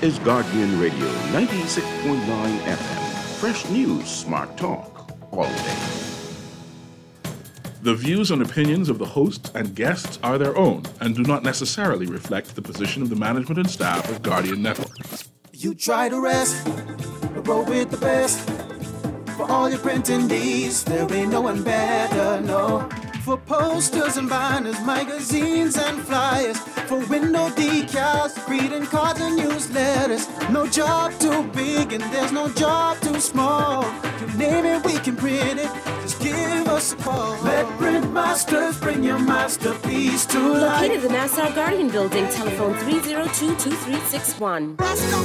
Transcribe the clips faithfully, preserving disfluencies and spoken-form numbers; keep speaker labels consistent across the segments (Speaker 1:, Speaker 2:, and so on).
Speaker 1: is Guardian Radio ninety-six point nine F M. Fresh news, smart talk, all day.
Speaker 2: The views and opinions of the hosts and guests are their own and do not necessarily reflect the position of the management and staff of Guardian Network.
Speaker 3: You try to rest, but roll with the best. For all your printing needs, there ain't no one better, no. For posters and banners, magazines and flyers. For window decals, greeting cards and newsletters. No job too big and there's no job too small. You name it, we can print it. Just give us a call. Let Print Masters bring your masterpiece to life.
Speaker 4: Located in the Nassau Guardian Building, telephone three oh two, two three six one.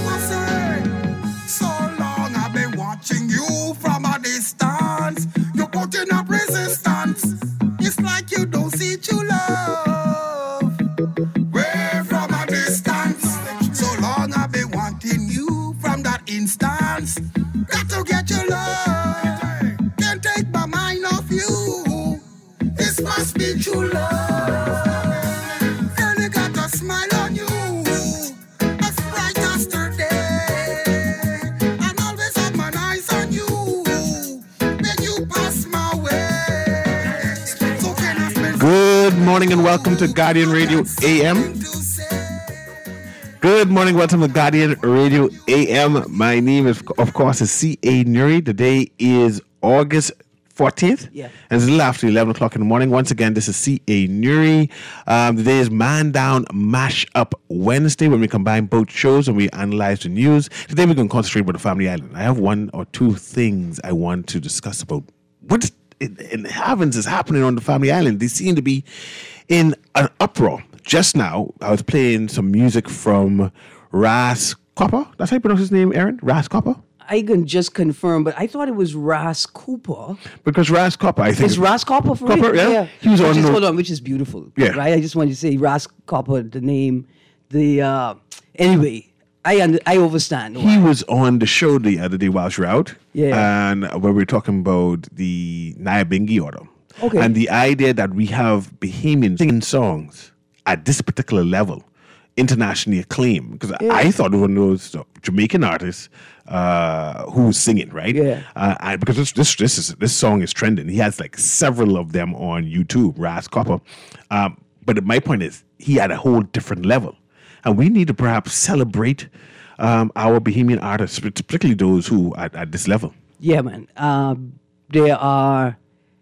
Speaker 5: So long I've been watching you from a distance. You're putting up resistance. It's like you don't see true love. Way from a distance. So long I've been wanting you from that instance. Got to get your love. Can't take my mind off you. This must be true love. Girl, you got a smile on you. As bright as today. I'm always have my eyes on you. When you pass my way. So can I spend
Speaker 6: Good morning and welcome to Guardian Radio A M. Good morning, welcome to Guardian Radio A M. My name is, of course, is C A. Nuri. Today is August fourteenth.
Speaker 7: Yeah.
Speaker 6: And it's a little after eleven o'clock in the morning. Once again, this is C A. Nuri. Um, today is Man Down Mash Up Wednesday when we combine both shows and we analyze the news. Today we're going to concentrate on the Family Island. I have one or two things I want to discuss about what in, in the heavens is happening on the Family Island. They seem to be in an uproar. Just now, I was playing some music from Ras Copper. That's how you pronounce his name, Aaron? Ras Copper?
Speaker 7: I can just confirm, but I thought it was Ras Cooper.
Speaker 6: Because Ras Copper, I think.
Speaker 7: It's Ras Copper for
Speaker 6: Copper,
Speaker 7: real?
Speaker 6: yeah. He was
Speaker 7: which
Speaker 6: on
Speaker 7: is,
Speaker 6: the-
Speaker 7: hold on, which is beautiful.
Speaker 6: Yeah.
Speaker 7: Right? I just wanted to say Ras Copper, the name, the, uh, anyway, I under, I overstand.
Speaker 6: He was on the show the other day while you were out.
Speaker 7: Yeah.
Speaker 6: And where we were talking about the Nyabingi order.
Speaker 7: Okay.
Speaker 6: And the idea that we have Bahamians singing songs at this particular level, internationally acclaimed. Because
Speaker 7: Yeah.
Speaker 6: I thought it was one of those uh, Jamaican artists uh, who was singing, right?
Speaker 7: Yeah.
Speaker 6: Uh, and because this this this, is, this song is trending. He has like several of them on YouTube, Ras Copper. Um, but my point is, he had a whole different level. And we need to perhaps celebrate um, our Bahamian artists, particularly those who are at this level.
Speaker 7: Yeah, man. Um, there are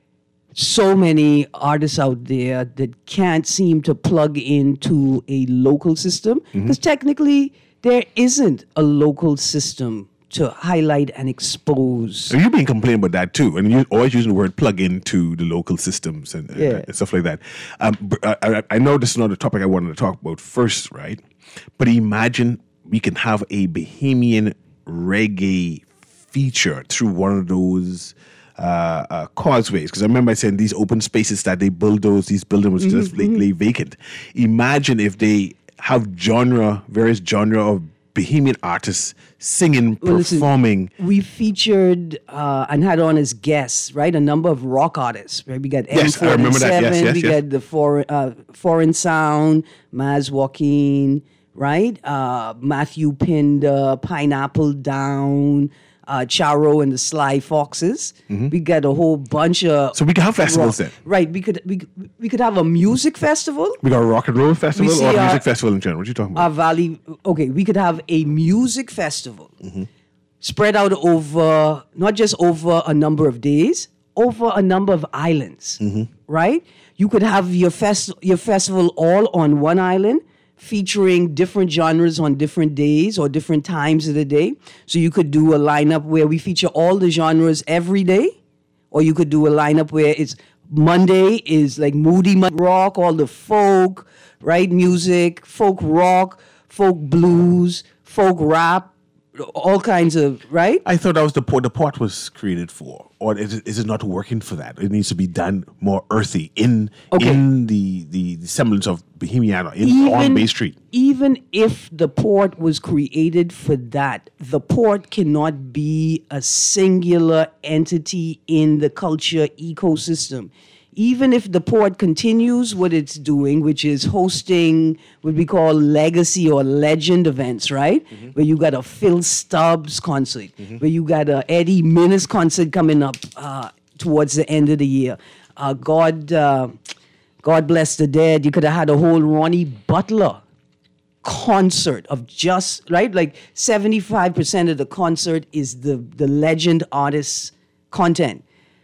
Speaker 7: so many artists out there that can't seem to plug into a local system because technically there isn't a local system to highlight and expose.
Speaker 6: So you've been complaining about that too, and you're always using the word plug into the local systems and, and-
Speaker 7: Yeah.
Speaker 6: and stuff like that. Um, but I, I, I know this is not a topic I wanted to talk about first, right? But imagine we can have a Bahamian reggae feature through one of those uh, uh, causeways. Because I remember I saying these open spaces that they bulldoze, these buildings was just lay, lay vacant. Imagine if they have genre, various genre of Bahamian artists singing,
Speaker 7: Well, listen,
Speaker 6: performing.
Speaker 7: We featured uh, and had on as guests, right, a number of rock artists. Right? We got
Speaker 6: Yes, I
Speaker 7: M
Speaker 6: remember that. Yes,
Speaker 7: forty-seven,
Speaker 6: yes,
Speaker 7: we
Speaker 6: yes.
Speaker 7: got the for, uh, Foreign Sound, Maz Joaquin, right? Uh, Matthew Pinder, Pineapple Down, uh, Charo and the Sly Foxes. We got a whole bunch of
Speaker 6: So we can have festivals
Speaker 7: rock-
Speaker 6: then.
Speaker 7: Right? We could we we could have a music festival.
Speaker 6: We got a rock and roll festival
Speaker 7: see
Speaker 6: or a
Speaker 7: our-
Speaker 6: music festival in general. What are you talking about?
Speaker 7: Our Valley, okay, we could have a music festival spread out over, not just over a number of days, over a number of islands, right? You could have your, fest- your festival all on one island, featuring different genres on different days or different times of the day. So you could do a lineup where we feature all the genres every day, or you could do a lineup where it's Monday is like moody mud rock, all the folk, right? Music, folk rock, folk blues, folk rap, all kinds of, right?
Speaker 6: I thought that was the pot the pot was created for, or is it, is it not working for that? It needs to be done more earthy in
Speaker 7: Okay.
Speaker 6: in the, the, the semblance of Bahamiana in on Bay Street.
Speaker 7: Even if the port was created for that, the port cannot be a singular entity in the culture ecosystem. even if the port continues what it's doing, which is hosting what we call legacy or legend events, right? Mm-hmm. Where you got a Phil Stubbs concert, mm-hmm. where you got a Eddie Minnis concert coming up uh, towards the end of the year. Uh, God, uh, God bless the dead. You could have had a whole Ronnie Butler concert of just, right? Like seventy-five percent of the concert is the, the legend artist's content.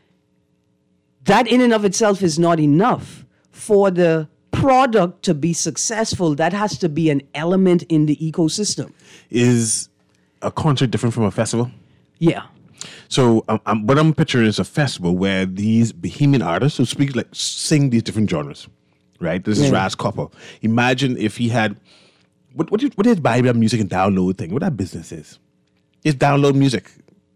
Speaker 7: That in and of itself is not enough. For the product to be successful, that has to be an element in the ecosystem.
Speaker 6: Is a concert different from a festival?
Speaker 7: Yeah.
Speaker 6: So um, um, what I'm picturing is a festival where these bohemian artists who speak, like, sing these different genres, right? This is
Speaker 7: Yeah.
Speaker 6: Raz Copper. Imagine if he had, what what, what is buy that music and download thing? What that business is? It's download music.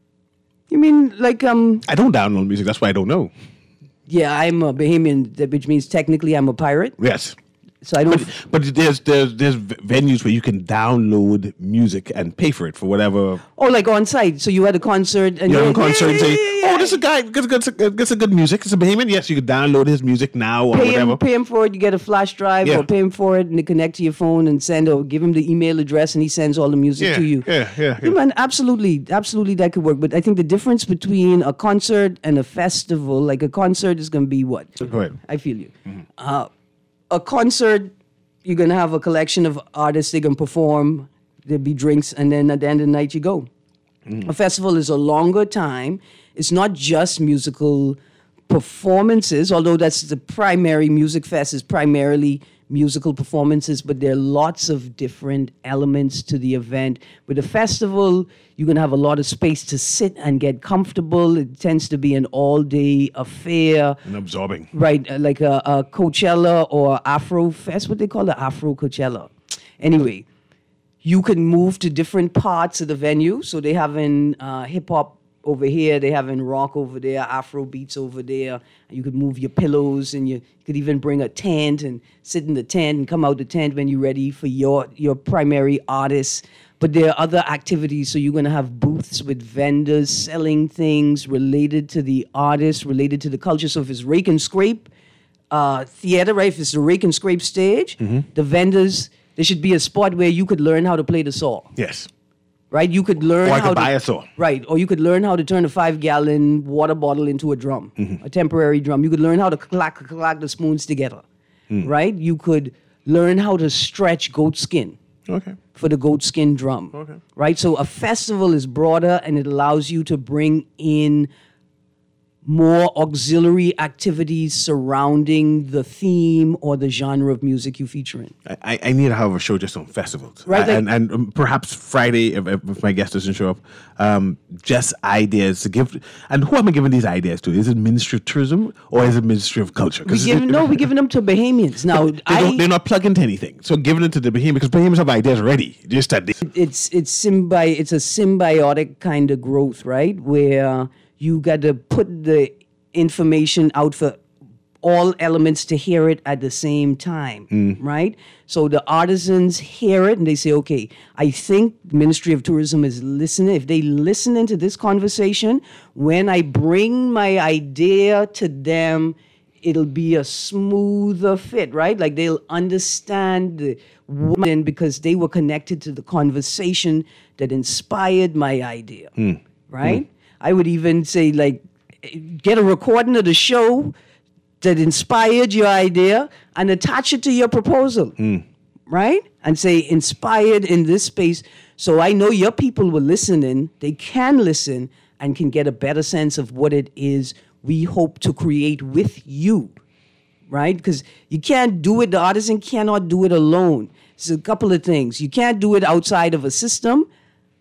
Speaker 7: You mean like, um,
Speaker 6: I don't download music. That's why I don't know.
Speaker 7: yeah, I'm a Bahamian, which means technically I'm a pirate.
Speaker 6: Yes.
Speaker 7: So I don't.
Speaker 6: But, but there's there's there's venues where you can download music and pay for it for whatever.
Speaker 7: Oh, like on site. So you had a concert and
Speaker 6: You have a
Speaker 7: you're-
Speaker 6: concert
Speaker 7: yeah,
Speaker 6: and say,
Speaker 7: yeah, yeah,
Speaker 6: "Oh, this is a guy. Gets, gets, gets a good music. It's a Bahamian. Yes, you can download his music now or
Speaker 7: Pay
Speaker 6: whatever."
Speaker 7: him, pay him for it. You get a flash drive,
Speaker 6: Yeah.
Speaker 7: or pay him for it, and they connect to your phone and send, or give him the email address, and he sends all the music
Speaker 6: Yeah,
Speaker 7: to you.
Speaker 6: yeah, yeah, yeah.
Speaker 7: man, absolutely, absolutely, that could work. But I think the difference between a concert and a festival, like a concert, is going to be what?
Speaker 6: Go ahead.
Speaker 7: I feel you. Uh, a concert, you're going to have a collection of artists. They're going to perform. There'll be drinks, and then at the end of the night, you go. A festival is a longer time. It's not just musical performances, although that's the primary music fest is primarily musical performances, but there are lots of different elements to the event. With a festival, you're going to have a lot of space to sit and get comfortable. It tends to be an all-day affair.
Speaker 6: And absorbing.
Speaker 7: Right, uh, like a, a Coachella or Afro Fest, what they call it, Afro Coachella. Anyway, you can move to different parts of the venue. So they having uh, hip hop over here, they having rock over there, Afro beats over there. You could move your pillows, and you could even bring a tent and sit in the tent and come out the tent when you're ready for your your primary artist. But there are other activities. So you're going to have booths with vendors selling things related to the artist, related to the culture. So if it's rake and scrape uh, theater, right? If it's a rake and scrape stage, the vendors, there should be a spot where you could learn how to play the saw,
Speaker 6: Yes.
Speaker 7: right? You could learn
Speaker 6: Or I
Speaker 7: how
Speaker 6: could
Speaker 7: to
Speaker 6: buy a saw.
Speaker 7: right? Or you could learn how to turn a five-gallon water bottle into a drum, a temporary drum. You could learn how to clack clack the spoons together, right? You could learn how to stretch goat skin
Speaker 6: Okay.
Speaker 7: for the goat skin drum,
Speaker 6: Okay.
Speaker 7: right? So a festival is broader, and it allows you to bring in more auxiliary activities surrounding the theme or the genre of music you feature in.
Speaker 6: I, I need to have a show just on festivals.
Speaker 7: Right, like-
Speaker 6: and, and um, perhaps Friday, if, if my guest doesn't show up, um, just ideas to give. And who am I giving these ideas to? Is it Ministry of Tourism or is it Ministry of Culture?
Speaker 7: We give, no, we're giving them to Bahamians. Now,
Speaker 6: They
Speaker 7: I,
Speaker 6: don't, they're not plugged into anything. So giving it to the Bahamians, because Bahamians have ideas already. Just that they,
Speaker 7: it's it's symbi- it's a symbiotic kind of growth, right? Where you got to put the information out for all elements to hear it at the same time, right? So the artisans hear it and they say, okay, I think Ministry of Tourism is listening. If they listen into this conversation, when I bring my idea to them, it'll be a smoother fit, right? Like they'll understand the woman because they were connected to the conversation that inspired my idea, right? I would even say, like, get a recording of the show that inspired your idea and attach it to your proposal, right? And say, inspired in this space. So I know your people were listening. They can listen and can get a better sense of what it is we hope to create with you, right? Because you can't do it, the artisan cannot do it alone. It's a couple of things. You can't do it outside of a system,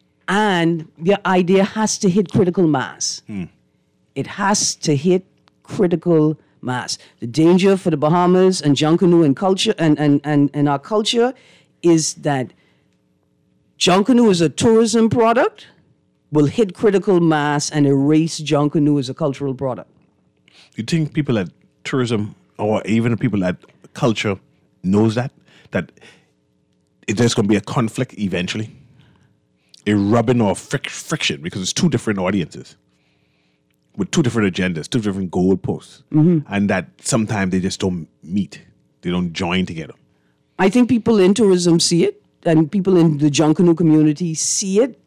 Speaker 7: and your idea has to hit critical mass. It has to hit critical mass. The danger for the Bahamas and Junkanoo and culture and, and, and, and our culture is that Junkanoo is a tourism product, will hit critical mass and erase Junkanoo as a cultural product.
Speaker 6: you think people at tourism or even people at culture knows that? That there's going to be a conflict eventually? A rubbing or fric- friction because it's two different audiences. with two different agendas, two different goalposts,
Speaker 7: Mm-hmm.
Speaker 6: and that sometimes they just don't meet. They don't join together.
Speaker 7: I think people in tourism see it, and people in the Junkanoo community see it.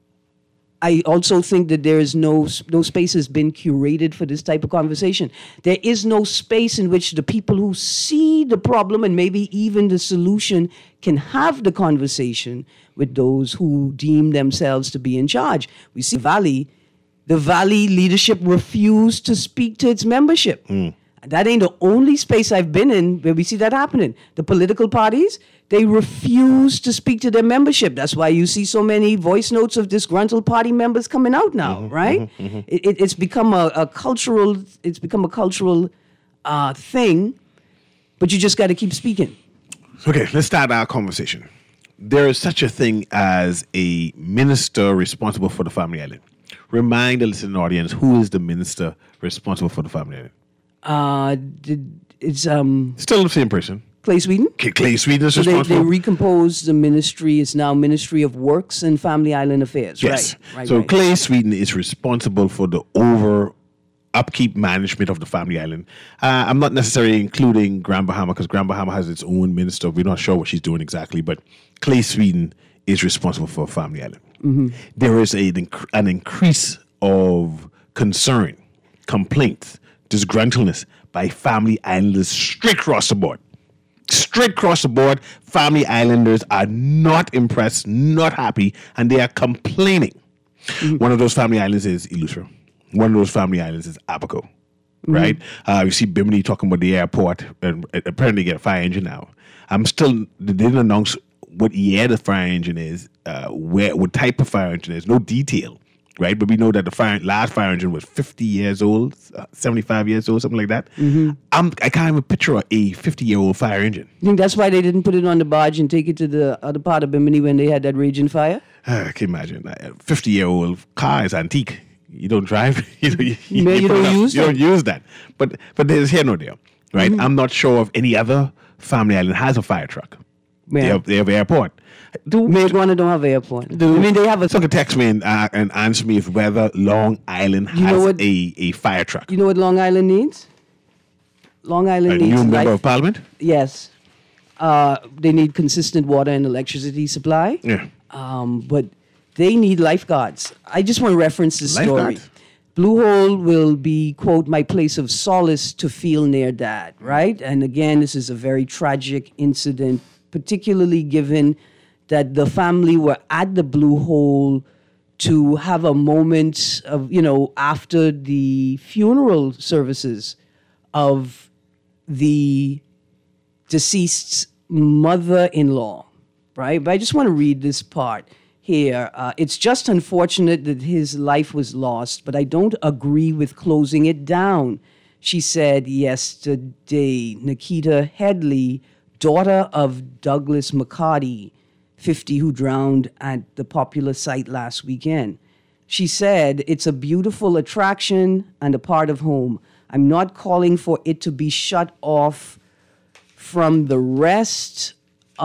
Speaker 7: I also think that there is no no space has been curated for this type of conversation. There is no space in which the people who see the problem and maybe even the solution can have the conversation with those who deem themselves to be in charge. We see Valley, the Valley leadership refused to speak to its membership. That ain't the only space I've been in where we see that happening. The political parties, they refuse to speak to their membership. That's why you see so many voice notes of disgruntled party members coming out now,
Speaker 6: Mm-hmm,
Speaker 7: right? It, it, it's become a, a cultural, it's become a cultural uh, thing, but you just got to keep speaking.
Speaker 6: Okay, let's start our conversation. There is such a thing as a minister responsible for the Family Island. Remind the listening audience, who is the minister responsible for the Family Island?
Speaker 7: Uh, did, it's um,
Speaker 6: Still the same person.
Speaker 7: Clay Sweden.
Speaker 6: K- Clay Sweden is
Speaker 7: So they, they
Speaker 6: responsible.
Speaker 7: recomposed the ministry. It's now Ministry of Works and Family Island Affairs.
Speaker 6: Yes.
Speaker 7: Right. right
Speaker 6: so
Speaker 7: right.
Speaker 6: Clay Sweden is responsible for the over upkeep management of the Family Island. Uh, I'm not necessarily including Grand Bahama because Grand Bahama has its own minister. We're not sure what she's doing exactly, but Clay Sweden is responsible for Family Island.
Speaker 7: Mm-hmm.
Speaker 6: There is a, an increase of concern, complaints, disgruntledness by Family Islanders straight across the board. Straight across the board, Family Islanders are not impressed, not happy, and they are complaining. Mm-hmm. One of those Family Islands is Eleuthera. One of those Family Islands is Abaco, mm-hmm. right? Uh, you see Bimini talking about the airport, and apparently get a fire engine now. I'm still, they didn't announce what year the fire engine is, uh, where, what type of fire engine is, no detail. Right, but we know that the fire, last fire engine was fifty years old, uh, seventy-five years old, something like that. Mm-hmm. I'm, I can't even picture a fifty-year-old fire engine.
Speaker 7: You think that's why they didn't put it on the barge and take it to the other part of Bimini when they had that raging fire?
Speaker 6: Uh, I can imagine. A fifty-year-old car is antique. You don't drive. you, know, you, you,
Speaker 7: Man, you
Speaker 6: put it
Speaker 7: don't
Speaker 6: up.
Speaker 7: use
Speaker 6: You
Speaker 7: that.
Speaker 6: don't use that. But but there's here no there, right?
Speaker 7: Mm-hmm.
Speaker 6: I'm not sure if any other Family Island has a fire truck. They
Speaker 7: Yeah.
Speaker 6: have, they have airport. Do,
Speaker 7: Mayaguana don't have an airport.
Speaker 6: do,
Speaker 7: I mean, they have a.
Speaker 6: Someone text me and, uh, and answer me if whether Long Island has
Speaker 7: You know what-
Speaker 6: a, a fire truck.
Speaker 7: You know what Long Island needs? Long Island
Speaker 6: A
Speaker 7: needs
Speaker 6: new member
Speaker 7: life-
Speaker 6: of parliament?
Speaker 7: Yes. Uh, they need consistent water and electricity supply.
Speaker 6: Yeah.
Speaker 7: Um, but they need lifeguards. I just want to reference this story.
Speaker 6: Lifeguards?
Speaker 7: Blue Hole will be, quote, my place of solace to feel near dad, right? And again, this is a very tragic incident, particularly given that the family were at the Blue Hole to have a moment of, you know, after the funeral services of the deceased's mother-in-law, right? But I just want to read this part here. Uh, it's just unfortunate that his life was lost, but I don't agree with closing it down, she said yesterday. Nikita Headley, daughter of Douglas McCarty, fifty, who drowned at the popular site last weekend. She said, it's a beautiful attraction and a part of home. I'm not calling for it to be shut off from the rest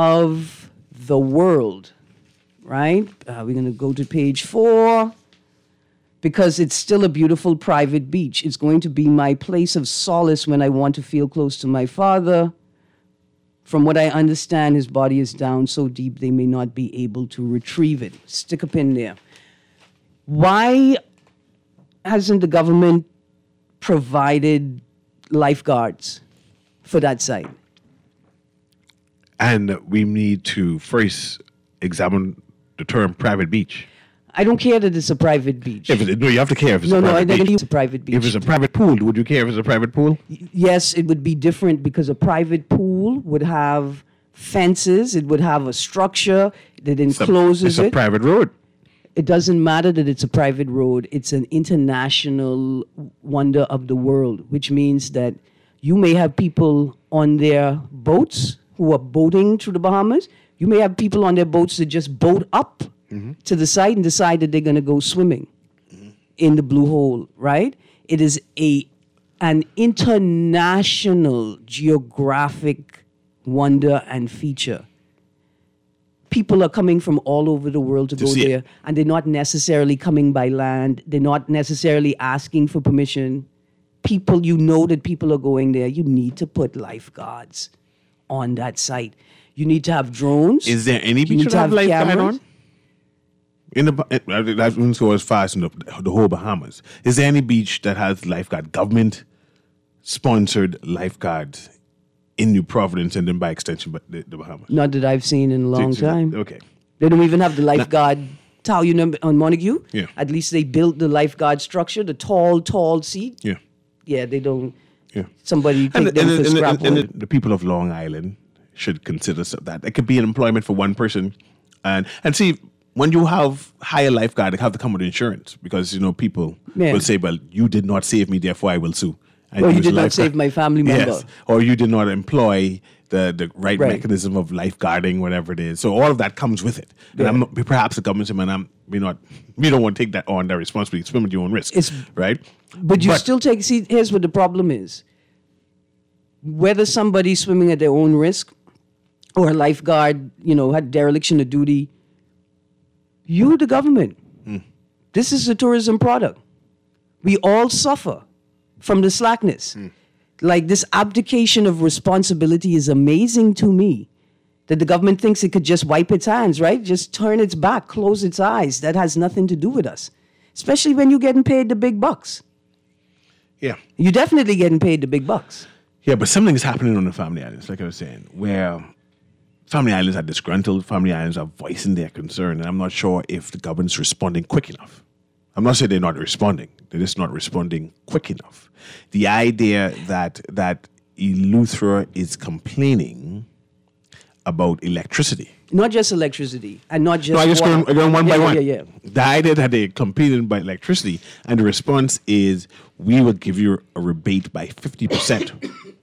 Speaker 7: of the world, right? Uh, we're going to go to page four because it's still a beautiful private beach. It's going to be my place of solace when I want to feel close to my father. From what I understand, his body is down so deep they may not be able to retrieve it. Stick a pin there. Why hasn't the government provided lifeguards for that site?
Speaker 6: And we need to first examine the term private beach.
Speaker 7: I don't care that it's a private beach.
Speaker 6: If it's, no, you have to care if it's
Speaker 7: no,
Speaker 6: a
Speaker 7: no, I
Speaker 6: private
Speaker 7: think
Speaker 6: beach.
Speaker 7: it's a private beach.
Speaker 6: If it's a private pool, would you care if it's a private pool?
Speaker 7: Yes, it would be different because a private pool would have fences, it would have a structure that
Speaker 6: It's a,
Speaker 7: encloses
Speaker 6: it's a
Speaker 7: it.
Speaker 6: private road.
Speaker 7: It doesn't matter that it's a private road. It's an international wonder of the world, which means that you may have people on their boats who are boating through the Bahamas. You may have people on their boats that just boat up mm-hmm. to the site and decide that they're going to go swimming mm-hmm. in the Blue Hole, right? It is a an international geographic wonder and feature. people are coming from all over the world to,
Speaker 6: To
Speaker 7: go
Speaker 6: see it.
Speaker 7: there, and they're not necessarily coming by land. They're not necessarily asking for permission. People, you know that people are going there. You need to put lifeguards on that site. You need to have drones.
Speaker 6: Is there any
Speaker 7: You
Speaker 6: beach
Speaker 7: need
Speaker 6: that
Speaker 7: to
Speaker 6: have
Speaker 7: have
Speaker 6: lifeguard
Speaker 7: cameras.
Speaker 6: on? In the I wouldn't go as far as in the, the whole Bahamas. Is there any beach that has lifeguard, government sponsored lifeguards in New Providence and then by extension but the, the Bahamas?
Speaker 7: Not that I've seen in a long
Speaker 6: So- so-
Speaker 7: time.
Speaker 6: Okay.
Speaker 7: They don't even have the lifeguard tower, you know, on Montague.
Speaker 6: Yeah.
Speaker 7: At least they built the lifeguard structure, the tall, tall seat.
Speaker 6: Yeah.
Speaker 7: Yeah, they don't.
Speaker 6: Yeah.
Speaker 7: Somebody take
Speaker 6: And,
Speaker 7: them
Speaker 6: and,
Speaker 7: for
Speaker 6: and,
Speaker 7: scrap
Speaker 6: and, and
Speaker 7: wood.
Speaker 6: the people of Long Island should consider so- that. It could be an employment for one person. And and see, when you have hire lifeguard, they have to come with insurance because, you know, people
Speaker 7: Yeah.
Speaker 6: will say, well, you did not save me, therefore I will sue. And
Speaker 7: Or you
Speaker 6: use
Speaker 7: did not
Speaker 6: lifeguard-
Speaker 7: save my family member.
Speaker 6: Yes. Or you did not employ the, the right,
Speaker 7: Right.
Speaker 6: mechanism of lifeguarding, whatever it is. So all of that comes with it. And
Speaker 7: Yeah.
Speaker 6: I'm not, perhaps the government said, man, I'm, we not, we don't want to take that on, that responsibility. Swim at your own risk.
Speaker 7: It's-
Speaker 6: right?
Speaker 7: But you still take, see, here's what the problem is. Whether somebody's swimming at their own risk or a lifeguard, you know, had dereliction of duty, you, the government, this is a tourism product. We all suffer from the slackness. Like this abdication of responsibility is amazing to me. That the government thinks it could just wipe its hands, right? Just turn its back, close its eyes. That has nothing to do with us. Especially when you're getting paid the big bucks.
Speaker 6: Yeah.
Speaker 7: You're definitely getting paid the big bucks.
Speaker 6: Yeah, but something is happening on the Family Islands, like I was saying, where Family Islands are disgruntled, Family Islands are voicing their concern, and I'm not sure if the government's responding quick enough. I'm not saying they're not responding; they're just not responding quick enough. The idea that that Eleuthera is complaining about electricity.
Speaker 7: Not just electricity and not just
Speaker 6: No, I just
Speaker 7: water.
Speaker 6: going, going one
Speaker 7: yeah,
Speaker 6: by
Speaker 7: yeah,
Speaker 6: one.
Speaker 7: Yeah, yeah.
Speaker 6: The idea that they're complaining about electricity, and the response is, we will give you a rebate by fifty percent.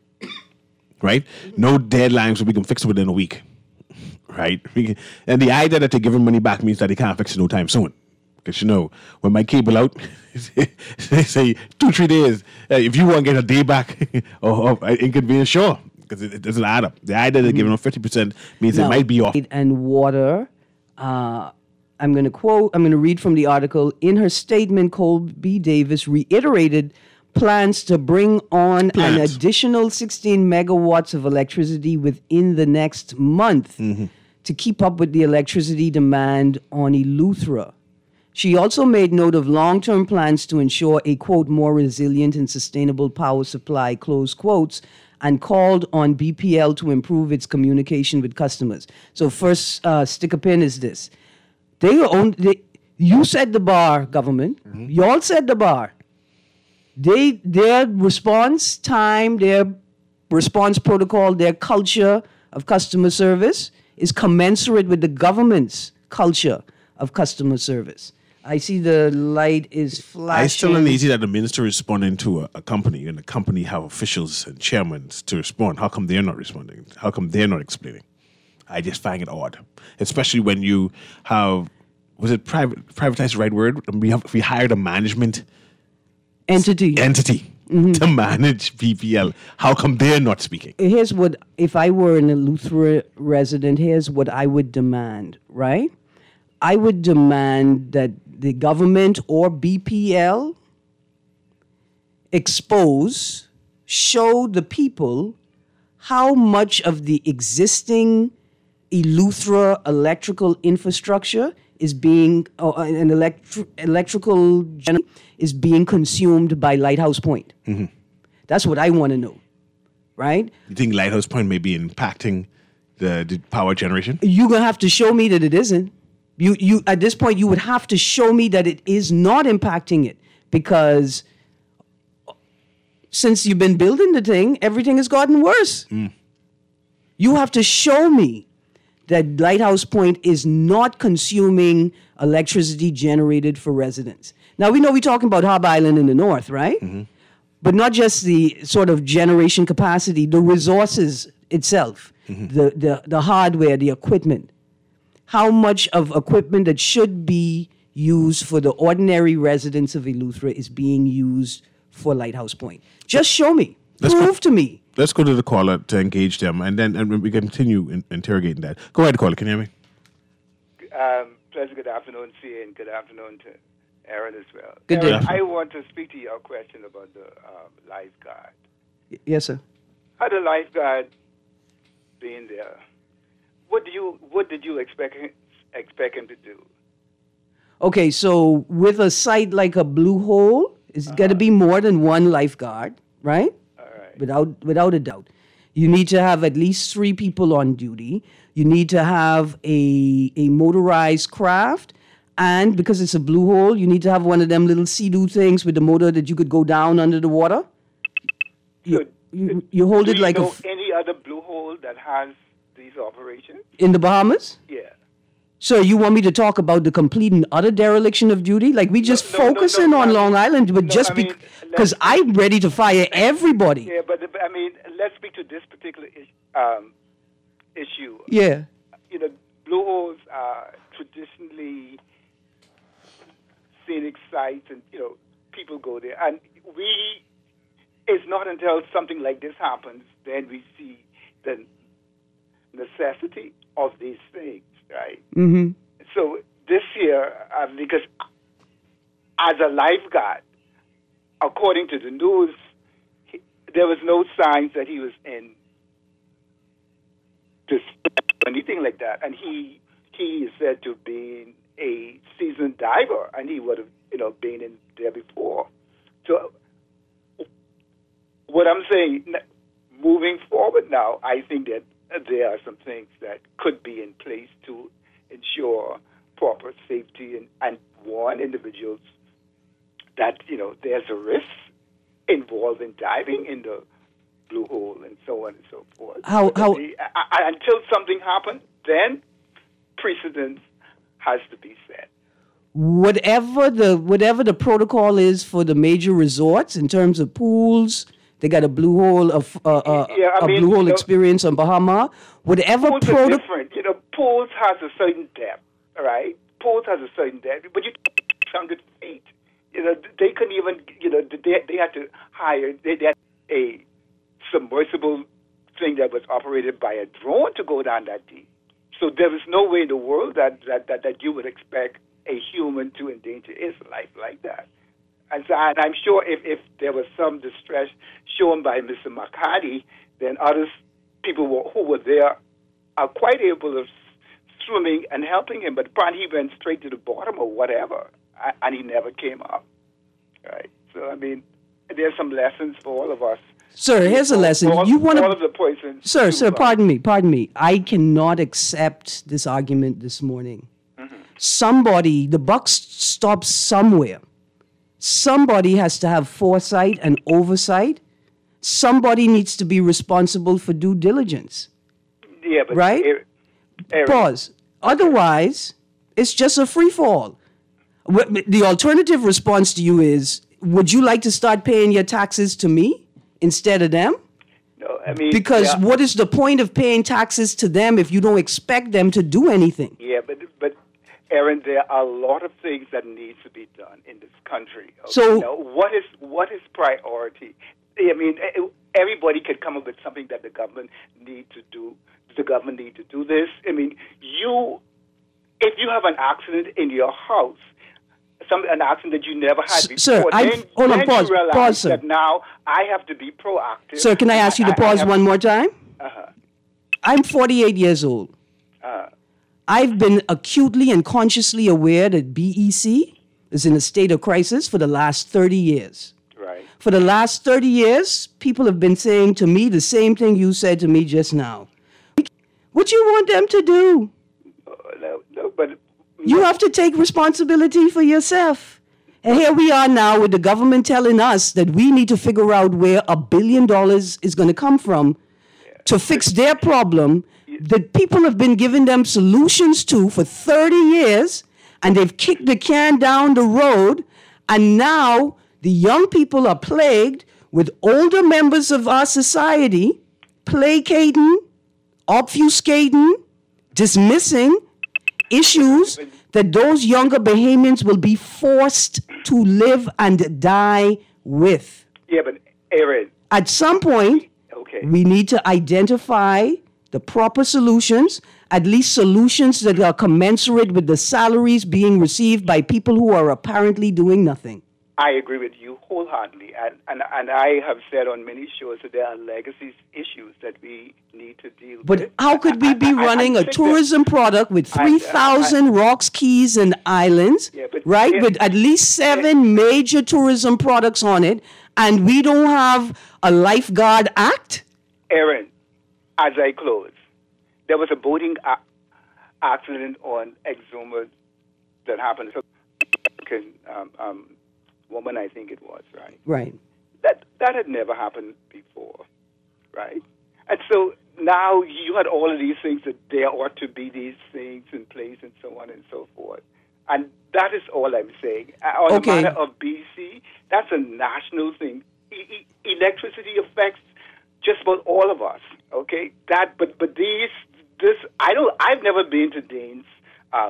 Speaker 6: Right? No deadlines, so we can fix it within a week. Right? We can- And the idea that they're giving money back means that they can't fix it no time soon. Because, you know, when my cable out, they say two, three days. Uh, if you want to get a day back or, or inconvenience, sure. Because it, it doesn't add up. The idea they're giving them fifty percent means it
Speaker 7: Now,
Speaker 6: might be off.
Speaker 7: And water. Uh, I'm going to quote, I'm going to read from the article. In her statement, Colby Davis reiterated plans to bring on an
Speaker 6: Plans.
Speaker 7: additional sixteen megawatts of electricity within the next month to keep up with the electricity demand on Eleuthera. She also made note of long-term plans to ensure a, quote, more resilient and sustainable power supply, close quotes, and called on B P L to improve its communication with customers. So first uh, sticker pin is this. They own, they, you set the bar, government. Y'all set the bar. They, their response time, their response protocol, their culture of customer service is commensurate with the government's culture of customer service. I see the light is flashing.
Speaker 6: I still uneasy that the minister is responding to a, a company, and the company have officials and chairmen to respond. How come they're not responding? How come they're not explaining? I just find it odd, especially when you have, was it private, privatized the right word? We have we hired a management
Speaker 7: Entity.
Speaker 6: entity to manage P P L. How come they're not speaking?
Speaker 7: Here's what, if I were an Eleuthera resident, here's what I would demand, right? I would demand that the government or B P L expose, show the people how much of the existing Eleuthera electrical infrastructure is being, uh, an electri- electrical gen- is being consumed by Lighthouse Point. That's what I want to know, right?
Speaker 6: You think Lighthouse Point may be impacting the, the power generation?
Speaker 7: You're gonna have to show me that it isn't. You, you at this point, you would have to show me that it is not impacting it, because since you've been building the thing, everything has gotten worse. You have to show me that Lighthouse Point is not consuming electricity generated for residents. Now, we know we're talking about Harbor Island in the north, right? But not just the sort of generation capacity, the resources itself, the, the, the hardware, the equipment. How much of equipment that should be used for the ordinary residents of Eleuthera is being used for Lighthouse Point? Just show me.
Speaker 6: Let's
Speaker 7: Prove
Speaker 6: go-
Speaker 7: to me.
Speaker 6: Let's go to the caller to engage them, and then and we continue in, interrogating that. Go ahead, caller. Can you hear me?
Speaker 8: Um, pleasant good afternoon, C A, and good afternoon to Aaron as well.
Speaker 7: Good day.
Speaker 8: Aaron, I want to speak to your question about the um, lifeguard.
Speaker 7: Y- Yes, sir.
Speaker 8: Had the lifeguard being there, what do you what did you expect him, expect him to do?
Speaker 7: Okay, so with a site like a Blue Hole, it's got to be more than one lifeguard, right?
Speaker 8: All right.
Speaker 7: Without without a doubt. You need to have at least three people on duty. You need to have a a motorized craft. And because it's a blue hole, you need to have one of them little sea-doo things with the motor that you could go down under the water. You,
Speaker 8: So,
Speaker 7: you, you hold
Speaker 8: do
Speaker 7: it
Speaker 8: you
Speaker 7: like a
Speaker 8: know
Speaker 7: f-
Speaker 8: any other blue hole that has these operations?
Speaker 7: in the Bahamas.
Speaker 8: Yeah.
Speaker 7: So you want me to talk about the complete and utter dereliction of duty? Like we just
Speaker 8: no, no,
Speaker 7: focusing
Speaker 8: no,
Speaker 7: on
Speaker 8: I
Speaker 7: Long
Speaker 8: mean-
Speaker 7: Island, but
Speaker 8: no,
Speaker 7: just
Speaker 8: I mean,
Speaker 7: because
Speaker 8: let's-
Speaker 7: I'm ready to fire everybody.
Speaker 8: Yeah, but the- I mean, let's speak to this particular is, um, issue.
Speaker 7: Yeah.
Speaker 8: You know, blue holes are traditionally scenic sites, and you know, people go there. And we, it's not until something like this happens then we see the necessity of these things, right?
Speaker 7: Mm-hmm.
Speaker 8: So this year, uh, because as a lifeguard, according to the news, he, there was no signs that he was in this anything like that, and he he is said to be a seasoned diver, and he would have you know been in there before. So what I'm saying, n- moving forward now, I think that there are some things that could be in place to ensure proper safety and, and warn individuals that, you know, there's a risk involved in diving in the blue hole and so on and so forth.
Speaker 7: How-
Speaker 8: But
Speaker 7: how-
Speaker 8: the- I- I- until something happens, then precedence has to be set.
Speaker 7: Whatever the whatever the protocol is for the major resorts in terms of pools, they got a blue hole of uh, uh,
Speaker 8: Yeah, I
Speaker 7: a
Speaker 8: mean,
Speaker 7: blue hole
Speaker 8: you know-
Speaker 7: experience on Bahama. Whatever
Speaker 8: Pools are
Speaker 7: protocol.
Speaker 8: different. You know, pools has a certain depth, all right? Pools has a certain depth, but you six hundred feet. You know, they couldn't even, you know, they, they had to hire, they, they had a submersible thing that was operated by a drone to go down that deep. So there was no way in the world that, that, that, that you would expect a human to endanger his life like that. And, so, and I'm sure if, if there was some distress shown by Mister Makati, then others, people were, who were there are quite able of swimming and helping him. But probably he went straight to the bottom or whatever, a- and he never came up. Right? So, I mean, there's some lessons for all of us.
Speaker 7: Sir, here's a lesson.
Speaker 8: All,
Speaker 7: You want
Speaker 8: all of
Speaker 7: to,
Speaker 8: the poisons.
Speaker 7: sir,
Speaker 8: too,
Speaker 7: sir.
Speaker 8: uh,
Speaker 7: Pardon me, pardon me. I cannot accept this argument this morning. Somebody, the buck s- stops somewhere. Somebody has to have foresight and oversight. Somebody needs to be responsible for due diligence.
Speaker 8: Yeah, but
Speaker 7: Right?
Speaker 8: Eric, Eric,
Speaker 7: Pause. Otherwise, it's just a free fall. The alternative response to you is, would you like to start paying your taxes to me instead of them?
Speaker 8: No, I mean,
Speaker 7: Because
Speaker 8: yeah,
Speaker 7: what is the point of paying taxes to them if you don't expect them to do anything?
Speaker 8: Yeah, but but Aaron, there are a lot of things that need to be done in this country. Okay?
Speaker 7: So-
Speaker 8: Now, what is what is priority? I mean, eh, everybody could come up with something that the government need to do. The government need to do this. I mean, you, if you have an accident in your house, some an accident that you never had
Speaker 7: S-
Speaker 8: before,
Speaker 7: sir, I-
Speaker 8: then,
Speaker 7: hold on,
Speaker 8: then
Speaker 7: pause,
Speaker 8: you realize
Speaker 7: pause, sir.
Speaker 8: that now I have to be proactive.
Speaker 7: Sir, can I ask you to pause
Speaker 8: have-
Speaker 7: one more time?
Speaker 8: Uh-huh.
Speaker 7: I'm forty-eight years old.
Speaker 8: Uh,
Speaker 7: I've been acutely and consciously aware that B E C is in a state of crisis for the last thirty years.
Speaker 8: right.
Speaker 7: For the last thirty years, people have been saying to me the same thing you said to me just now. What you want them to do?
Speaker 8: Uh, no, no, but
Speaker 7: You have to take responsibility for yourself. And here we are now with the government telling us that we need to figure out where a billion dollars is going to come from to fix their problem that people have been giving them solutions to for thirty years, and they've kicked the can down the road, and now the young people are plagued with older members of our society placating, obfuscating, dismissing issues that those younger Bahamians will be forced to live and die with.
Speaker 8: yeah, but Aaron,
Speaker 7: At some point,
Speaker 8: okay.
Speaker 7: we need to identify the proper solutions at least solutions that are commensurate with the salaries being received by people who are apparently doing nothing.
Speaker 8: I agree with you wholeheartedly, and, and and I have said on many shows that there are legacy issues that we need to deal
Speaker 7: but
Speaker 8: with.
Speaker 7: But how could we be
Speaker 8: I, I,
Speaker 7: running
Speaker 8: I
Speaker 7: a tourism
Speaker 8: that,
Speaker 7: product with three thousand rocks, keys, and islands,
Speaker 8: yeah, but,
Speaker 7: right,
Speaker 8: yeah,
Speaker 7: with at least seven yeah. major tourism products on it, and we don't have a lifeguard act?
Speaker 8: Aaron, as I close, there was a boating a- accident on Exuma that happened. So, um, um, woman, I think it was, right?
Speaker 7: Right.
Speaker 8: That that had never happened before, right? And so now you had all of these things that there ought to be these things in place and so on and so forth. And that is all I'm saying. On
Speaker 7: okay.
Speaker 8: the matter of B C, that's a national thing. E- e- electricity affects just about all of us, okay? That, but but these, this, I don't, I've never been to Danes. Um,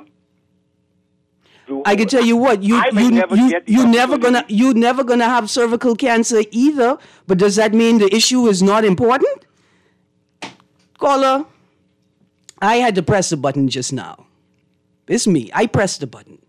Speaker 7: I can tell you what, you you
Speaker 8: never
Speaker 7: you
Speaker 8: get
Speaker 7: you never gonna you never gonna have cervical cancer either. But does that mean the issue is not important? Caller, I had to press the button just now. It's me. I pressed the button.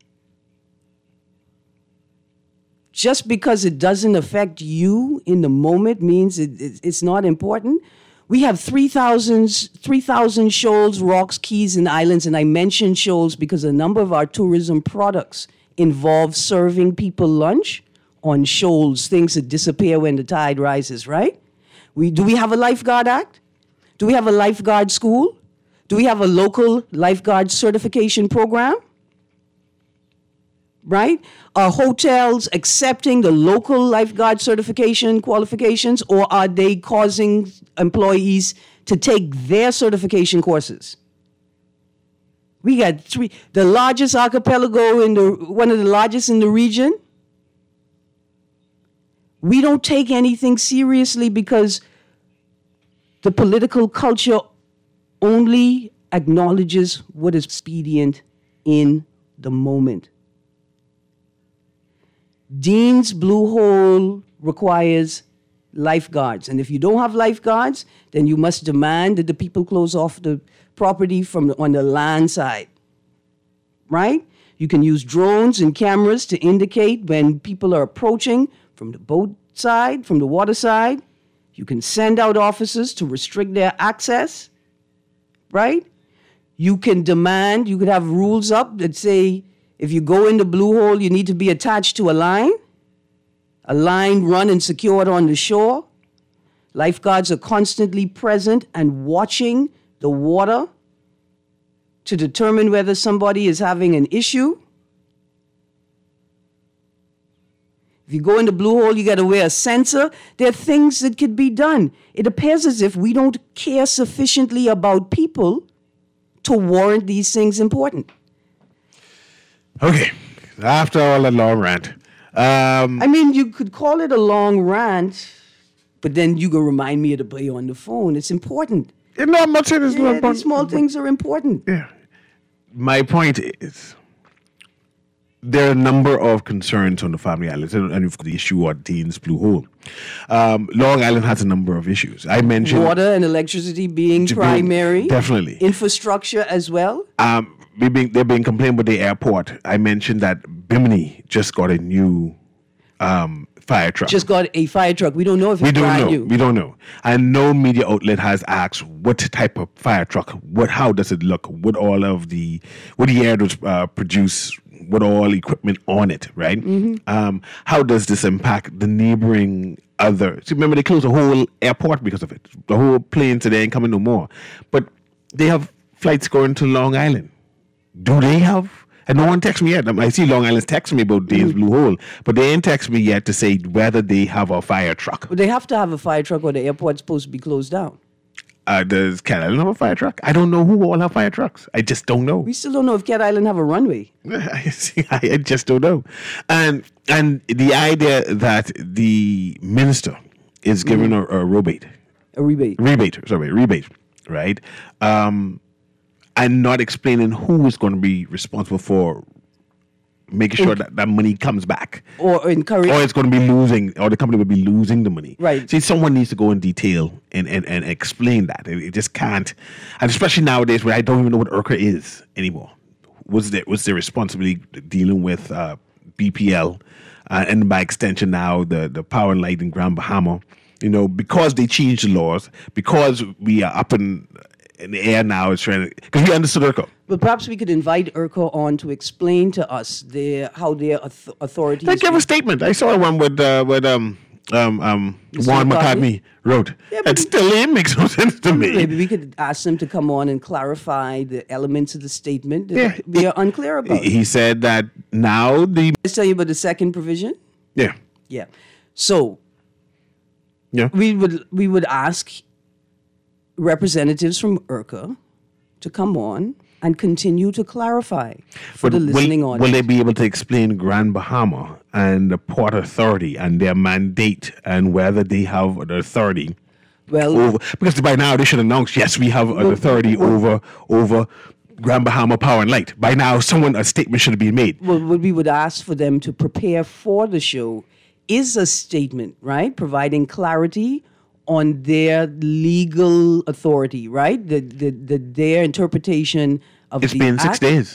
Speaker 7: Just because it doesn't affect you in the moment means it, it, it's not important. We have three thousand, three thousand shoals, rocks, keys, and islands, and I mention shoals because a number of our tourism products involve serving people lunch on shoals, things that disappear when the tide rises, right? We, do we have a lifeguard act? Do we have a lifeguard school? Do we have a local lifeguard certification program? Right? Are hotels accepting the local lifeguard certification qualifications, or are they causing employees to take their certification courses? We got three, the largest archipelago in the, one of the largest in the region. We don't take anything seriously because the political culture only acknowledges what is expedient in the moment. Dean's Blue Hole requires lifeguards. And if you don't have lifeguards, then you must demand that the people close off the property from the, on the land side. Right? You can use drones and cameras to indicate when people are approaching from the boat side, from the water side. You can send out officers to restrict their access. Right? You can demand, you could have rules up that say, if you go in the Blue Hole, you need to be attached to a line, a line run and secured on the shore. Lifeguards are constantly present and watching the water to determine whether somebody is having an issue. If you go in the Blue Hole, you got to wear a sensor. There are things that could be done. It appears as if we don't care sufficiently about people to warrant these things important.
Speaker 6: Okay, after all that long rant. Um,
Speaker 7: I mean, you could call it a long rant, but then you can remind me of the boy on the phone. It's important.
Speaker 6: You know, I'm not saying it's
Speaker 7: yeah,
Speaker 6: not
Speaker 7: these
Speaker 6: important.
Speaker 7: small things are important.
Speaker 6: Yeah. My point is, there are a number of concerns on the Family Islands, and you've got the issue of Dean's Blue Hole. Um, Long Island has a number of issues. I mentioned
Speaker 7: water and electricity being primary.
Speaker 6: Definitely.
Speaker 7: Infrastructure as well.
Speaker 6: Um, we being, they're being complained about the airport. I mentioned that Bimini just got a new um, fire truck.
Speaker 7: Just got a fire truck. We don't know if
Speaker 6: we
Speaker 7: it's
Speaker 6: don't
Speaker 7: brand
Speaker 6: know.
Speaker 7: new.
Speaker 6: We don't know. And no media outlet has asked what type of fire truck, what, how does it look, what all of the, what the air does uh, produce, what all equipment on it, right?
Speaker 7: Mm-hmm.
Speaker 6: Um, how does this impact the neighboring other? See, remember, they closed the whole airport because of it. The whole plane today ain't coming no more. But they have flights going to Long Island. Do they have? And no one texts me yet. I see Long Island's text me about Dane's Blue Hole, but they ain't text me yet to say whether they have a fire truck.
Speaker 7: But they have to have a fire truck or the airport's supposed to be closed down.
Speaker 6: Uh, does Cat Island have a fire truck? I don't know who all have fire trucks. I just don't know.
Speaker 7: We still don't know if Cat Island have a runway.
Speaker 6: I just don't know. And and the idea that the minister is giving mm. a, a rebate.
Speaker 7: A rebate.
Speaker 6: Rebate, sorry, rebate, right? Um, and not explaining who is going to be responsible for making sure that that money comes back.
Speaker 7: Or encourage.
Speaker 6: Or it's going to be losing, or the company will be losing the money.
Speaker 7: Right.
Speaker 6: See, someone needs to go in detail and, and, and explain that. It, it just can't. And especially nowadays where I don't even know what IRCA is anymore. Was there, was their responsibility dealing with uh, B P L uh, and by extension now the, the Power and Light in Grand Bahama? You know, because they changed the laws, because we are up in, in the air now, it's trying to, because we understood IRCA.
Speaker 7: But perhaps we could invite IRCA on to explain to us their how their auth- authorities.
Speaker 6: They give a statement. I saw one with uh, with um um um Juan McCartney wrote.
Speaker 7: Yeah, but
Speaker 6: it still it makes no sense to me.
Speaker 7: Maybe we could ask them to come on and clarify the elements of the statement that
Speaker 6: Yeah.
Speaker 7: we are unclear about.
Speaker 6: He said that now the
Speaker 7: Let's tell you about the second provision.
Speaker 6: yeah
Speaker 7: Yeah. So
Speaker 6: yeah
Speaker 7: we would we would ask representatives from IRCA to come on and continue to clarify for
Speaker 6: But
Speaker 7: the listening
Speaker 6: will,
Speaker 7: audience.
Speaker 6: will they be able to explain Grand Bahama and the Port Authority and their mandate and whether they have the authority
Speaker 7: well,
Speaker 6: over? Because by now they should announce, yes, we have an authority over over Grand Bahama Power and Light. By now, someone a statement should be made.
Speaker 7: well, what we would ask for them to prepare for the show is a statement, right, providing clarity on their legal authority, right, the the, the their interpretation of
Speaker 6: It's
Speaker 7: the
Speaker 6: been six
Speaker 7: act.
Speaker 6: days.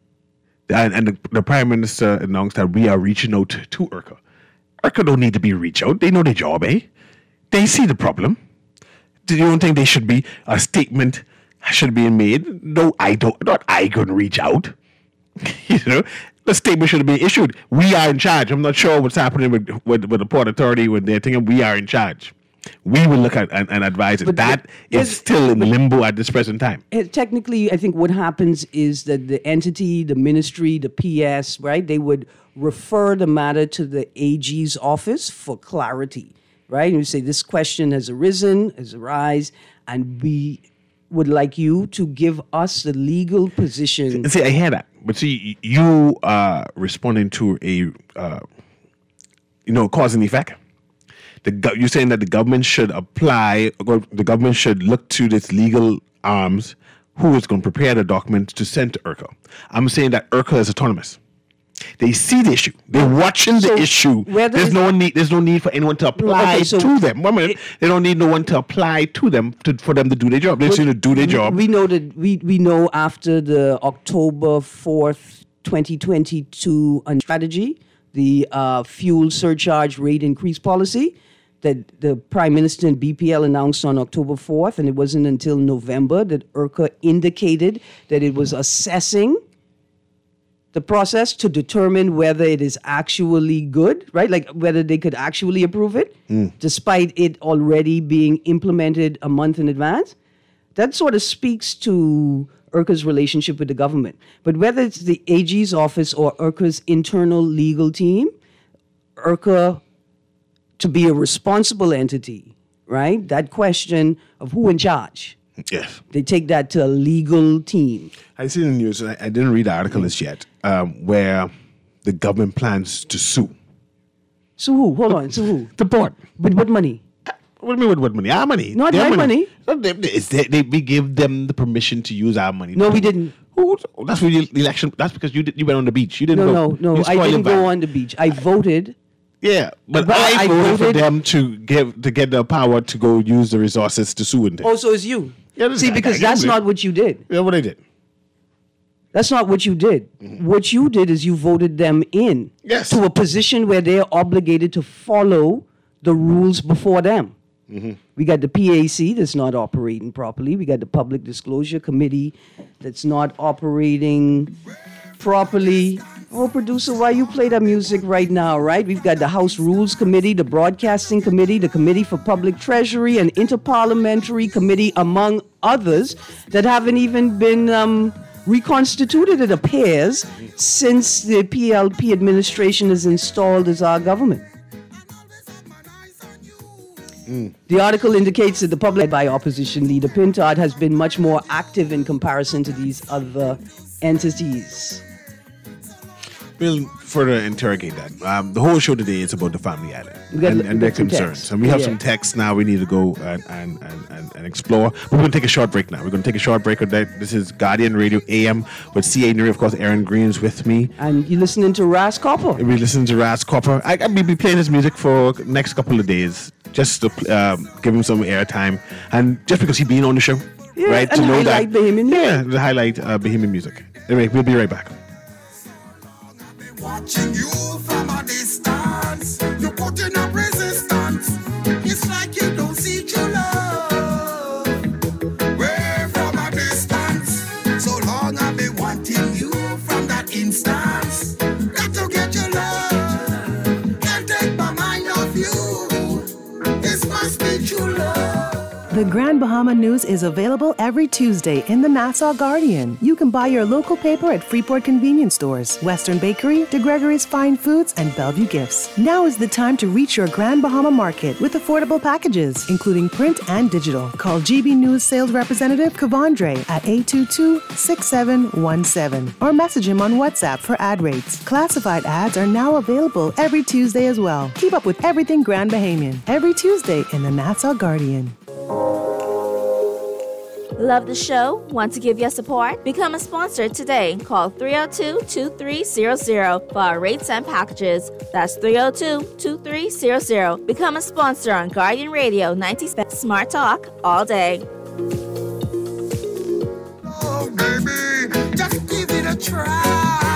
Speaker 6: And, and the, the Prime Minister announced that we are reaching out to IRCA. IRCA don't need to be reached out. They know their job, eh? They see the problem. Do you don't think they should be a statement should be made? No, I don't. Not I couldn't reach out. You know, the statement should be issued. We are in charge. I'm not sure what's happening with with, with the Port Authority when they're thinking we are in charge. We will look at and, and advise it.
Speaker 7: But
Speaker 6: That
Speaker 7: the-
Speaker 6: is
Speaker 7: but-
Speaker 6: still in limbo at this present time.
Speaker 7: Uh, Technically, I think what happens is that the entity, the ministry, the P S, right, they would refer the matter to the A G's office for clarity, right? And you say, this question has arisen, has arisen, and we would like you to give us the legal position.
Speaker 6: And see, I hear that, but see, you are responding to a, uh, you know, cause and effect. The go- you're saying that the government should apply, or the government should look to its legal arms, who is going to prepare the document to send to IRCA. I'm saying that IRCA is autonomous. They see the issue. They're watching
Speaker 7: So
Speaker 6: the issue.
Speaker 7: whether
Speaker 6: There's
Speaker 7: it's-
Speaker 6: no need. There's no need for anyone to apply
Speaker 7: Okay, so
Speaker 6: to them. One minute. They don't need no one to apply to them to, for them to do their job. They just need to do their job.
Speaker 7: We know that we, we know after the October fourth, twenty twenty-two uh, strategy, the uh, fuel surcharge rate increase policy that the Prime Minister and B P L announced on October fourth, and it wasn't until November that IRCA indicated that it was assessing the process to determine whether it is actually good, right? Like whether they could actually approve it, despite it already being implemented a month in advance. That sort of speaks to IRCA's relationship with the government. But whether it's the A G's office or IRCA's internal legal team, IRCA, to be a responsible entity, right? That question of who in charge,
Speaker 6: Yes.
Speaker 7: they take that to a legal team.
Speaker 6: I see in the news, and I, I didn't read the article as yet, um, where the government plans to sue
Speaker 7: So who? Hold on. So who?
Speaker 6: the port.
Speaker 7: With what money?
Speaker 6: What do you mean with what money? Our money.
Speaker 7: Not
Speaker 6: Their
Speaker 7: my money.
Speaker 6: No, they, it's they, they, we give them the permission to use our money.
Speaker 7: No, we didn't.
Speaker 6: Who, that's for the election. That's because you did, you went on the beach. You didn't
Speaker 7: No,
Speaker 6: vote.
Speaker 7: no,
Speaker 6: You
Speaker 7: no. I
Speaker 6: spoiled
Speaker 7: didn't
Speaker 6: your
Speaker 7: go
Speaker 6: vibe.
Speaker 7: on the beach. I voted.
Speaker 6: Yeah, but
Speaker 7: Well,
Speaker 6: I,
Speaker 7: I
Speaker 6: voted, for
Speaker 7: voted-
Speaker 6: them to give to get the power to go use the resources to sue in.
Speaker 7: Oh, so it's you.
Speaker 6: Yeah, this
Speaker 7: See,
Speaker 6: guy-
Speaker 7: because
Speaker 6: guy
Speaker 7: that's
Speaker 6: did.
Speaker 7: not what you did.
Speaker 6: Yeah, what I did.
Speaker 7: That's not what you did. What you did is you voted them in
Speaker 6: Yes.
Speaker 7: to a position where they're obligated to follow the rules before them. We got the P A C that's not operating properly. We got the Public Disclosure Committee that's not operating properly. Oh, producer, why you play that music right now, right? We've got the House Rules Committee, the Broadcasting Committee, the Committee for Public Treasury, and Interparliamentary Committee, among others, that haven't even been um, reconstituted, it appears, since the P L P administration is installed as our government. The article indicates that the public, by opposition leader Pintard, has been much more active in comparison to these other entities.
Speaker 6: We'll further interrogate that. Um, the whole show today is about the Family Island
Speaker 7: We got-
Speaker 6: and,
Speaker 7: we
Speaker 6: and
Speaker 7: got
Speaker 6: their
Speaker 7: some
Speaker 6: concerns.
Speaker 7: texts.
Speaker 6: And we have
Speaker 7: Yeah.
Speaker 6: some texts now we need to go and, and, and, and, and explore. But we're going to take a short break now. We're going to take a short break. This is Guardian Radio A M with C A Nuri. Of course, Aaron Green's with me.
Speaker 7: And you're listening to Ras Copper.
Speaker 6: We listen to Ras Copper. I, I'll be playing his music for next couple of days just to um, give him some airtime. And just because he's been on the show.
Speaker 7: Yeah,
Speaker 6: right?
Speaker 7: and highlight Bahamian music.
Speaker 6: Yeah, to highlight uh, Bahamian music. Anyway, we'll be right back.
Speaker 5: Watching you from a distance, you're putting up resistance. It's like you don't see true love. Way from a distance, so long I've been wanting you from that instance. Got to get your love, can't take my mind off you. This must be true love.
Speaker 9: The Grand Bahama News is available every Tuesday in the Nassau Guardian. You can buy your local paper at Freeport Convenience Stores, Western Bakery, De Gregory's Fine Foods, and Bellevue Gifts. Now is the time to reach your Grand Bahama Market with affordable packages, including print and digital. Call G B News Sales Representative Kavandre at eight two two, six seven one seven or message him on WhatsApp for ad rates. Classified ads are now available every Tuesday as well. Keep up with everything Grand Bahamian every Tuesday in the Nassau Guardian.
Speaker 10: Love the show? Want to give your support? Become a sponsor today. Call three oh two, two three zero zero for our rates and packages. That's three oh two, two three zero zero. Become a sponsor on Guardian Radio ninety Smart Talk all day.
Speaker 5: Oh, baby, just give it a try.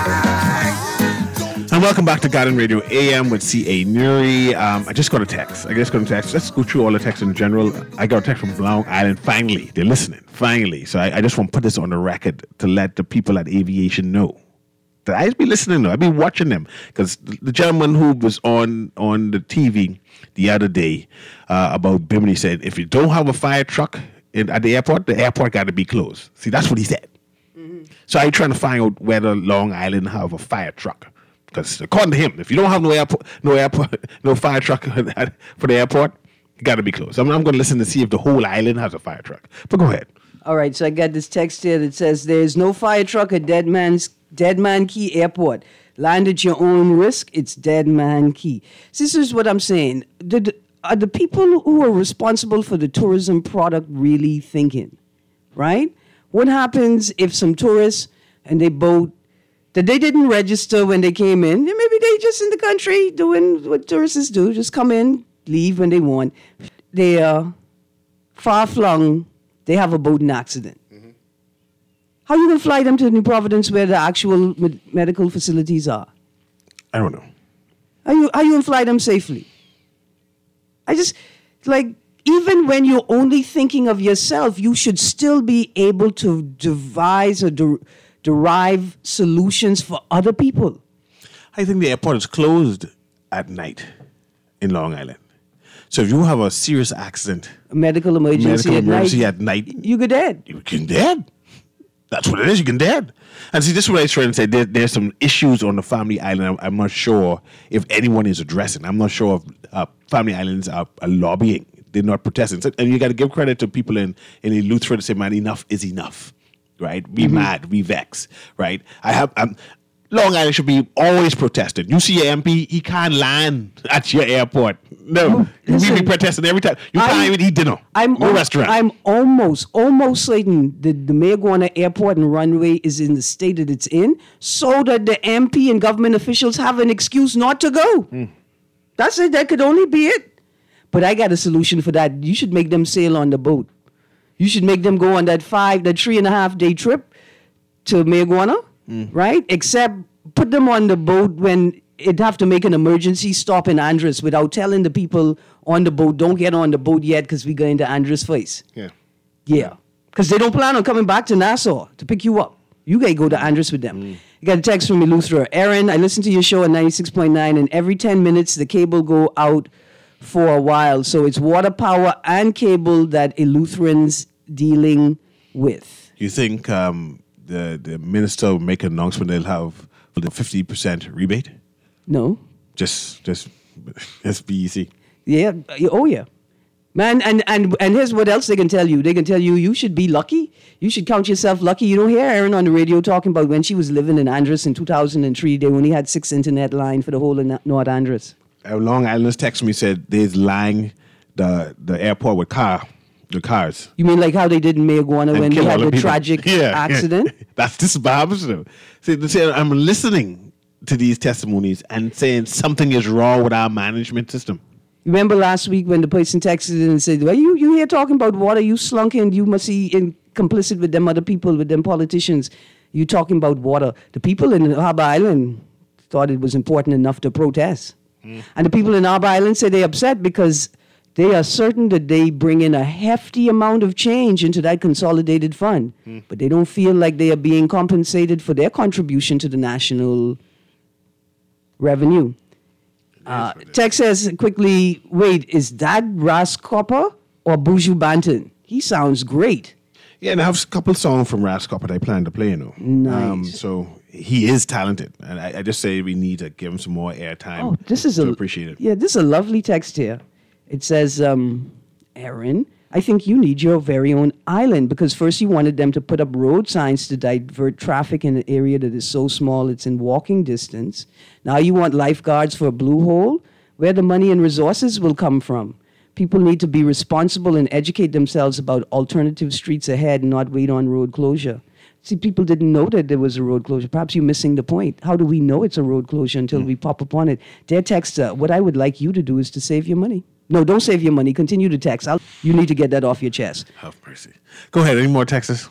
Speaker 6: And welcome back to Guardian Radio A M with C A Nuri. Um, I just got a text. I just got a text. Let's go through all the texts in general. I got a text from Long Island. Finally, they're listening. Finally. So I, I just want to put this on the record to let the people at Aviation know that I'd be listening. I'd be watching them. Because the gentleman who was on, on the T V the other day uh, about Bimini said, if you don't have a fire truck in, at the airport, the airport got to be closed. See, that's what he said. Mm-hmm. So I'm trying to find out whether Long Island have a fire truck. Because according to him, if you don't have no airport, no airport, no fire truck for the airport, you got to be closed. I'm, I'm going to listen to see if the whole island has a fire truck. But go ahead.
Speaker 7: All right, so I got this text here that says there's no fire truck at Dead Man's Dead Man Key Airport. Land at your own risk. It's Dead Man Key. So this is what I'm saying. The, are the people who are responsible for the tourism product really thinking, right? What happens if some tourists and they boat that they didn't register when they came in? Maybe they just in the country doing what tourists do, just come in, leave when they want. They are far-flung. They have a boating accident. Mm-hmm. How are you going to fly them to New Providence where the actual med- medical facilities are?
Speaker 6: I don't know.
Speaker 7: How you, how you going to fly them safely? I just, like, even when you're only thinking of yourself, you should still be able to devise or de- derive solutions for other people.
Speaker 6: I think the airport is closed at night in Long Island. So if you have a serious accident,
Speaker 7: a medical emergency,
Speaker 6: medical
Speaker 7: at,
Speaker 6: emergency
Speaker 7: night,
Speaker 6: at night,
Speaker 7: you get dead.
Speaker 6: You can dead. That's what it is. You can dead. And see, this is what I was trying to say. There, there's some issues on the Family Island. I'm, I'm not sure if anyone is addressing. I'm not sure if uh, Family Islands are, are lobbying. They're not protesting. So, and you got to give credit to people in in Eleuthera to say, "Man, enough is enough." Right? We mm-hmm. mad. We vex. Right? I have. I'm, Long Island should be always protested. You see your M P, he can't land at your airport. No, oh, we be protesting every time. You I'm, can't even eat dinner.
Speaker 7: I'm
Speaker 6: no
Speaker 7: al-
Speaker 6: restaurant.
Speaker 7: I'm almost, almost certain that the Mayaguana Airport and runway is in the state that it's in, so that the M P and government officials have an excuse not to go. Mm. That's it. That could only be it. But I got a solution for that. You should make them sail on the boat. You should make them go on that five, that three and a half day trip to Mayaguana. Mm. Right? Except put them on the boat when it'd have to make an emergency stop in Andros without telling the people on the boat, don't get on the boat yet because we're going to Andros first.
Speaker 6: Yeah.
Speaker 7: Yeah. Because they don't plan on coming back to Nassau to pick you up. You got to go to Andros with them. Mm. You got a text from Eleuthera. Aaron, I listen to your show at ninety-six point nine, and every ten minutes the cable go out for a while. So it's water power and cable that Eleutherans dealing with.
Speaker 6: You think um, the, the minister will make an announcement they'll have the fifty percent rebate?
Speaker 7: No.
Speaker 6: Just, just S B E C.
Speaker 7: Yeah. Oh, yeah. Man, and, and, and here's what else they can tell you. They can tell you you should be lucky. You should count yourself lucky. You don't hear Erin on the radio talking about when she was living in Andros in two thousand three. They only had six internet line for the whole of North Andros.
Speaker 6: Uh, Long Islanders text me, said they's lying the the airport with car, the cars.
Speaker 7: You mean like how they did in Mayaguana
Speaker 6: And
Speaker 7: when they
Speaker 6: kill
Speaker 7: had
Speaker 6: all
Speaker 7: the
Speaker 6: the people.
Speaker 7: tragic
Speaker 6: Yeah,
Speaker 7: accident?
Speaker 6: yeah. That's this Bahamas though. See, they say, I'm listening to these testimonies and saying something is wrong with our management system.
Speaker 7: Remember last week when the person texted in and said, well, you, you here talking about water, you slunking, you must be in, complicit with them other people, with them politicians. You talking about water. The people in Harbour Island thought it was important enough to protest. Mm. And the people in Harbour Island say they're upset because they are certain that they bring in a hefty amount of change into that consolidated fund. Mm. But they don't feel like they are being compensated for their contribution to the national revenue. Uh, Tex says quickly, wait, is that Ras Copper or Buju Banton? He sounds great.
Speaker 6: Yeah, and I have a couple songs from Ras Copper that I plan to play, you know.
Speaker 7: Nice.
Speaker 6: Um, so he is talented. And I, I just say we need to give him some more airtime
Speaker 7: Oh, this is
Speaker 6: to
Speaker 7: a,
Speaker 6: appreciate it.
Speaker 7: Yeah, this is a lovely text here. It says, um, Erin, I think you need your very own island because first you wanted them to put up road signs to divert traffic in an area that is so small it's in walking distance. Now you want lifeguards for a blue hole? Where the money and resources will come from? People need to be responsible and educate themselves about alternative streets ahead and not wait on road closure. See, people didn't know that there was a road closure. Perhaps you're missing the point. How do we know it's a road closure until mm. we pop up on it? Dear texter, what I would like you to do is to save your money. No, don't save your money. Continue to text. I'll, you need to get that off your chest.
Speaker 6: Have mercy. Go ahead. Any more texts?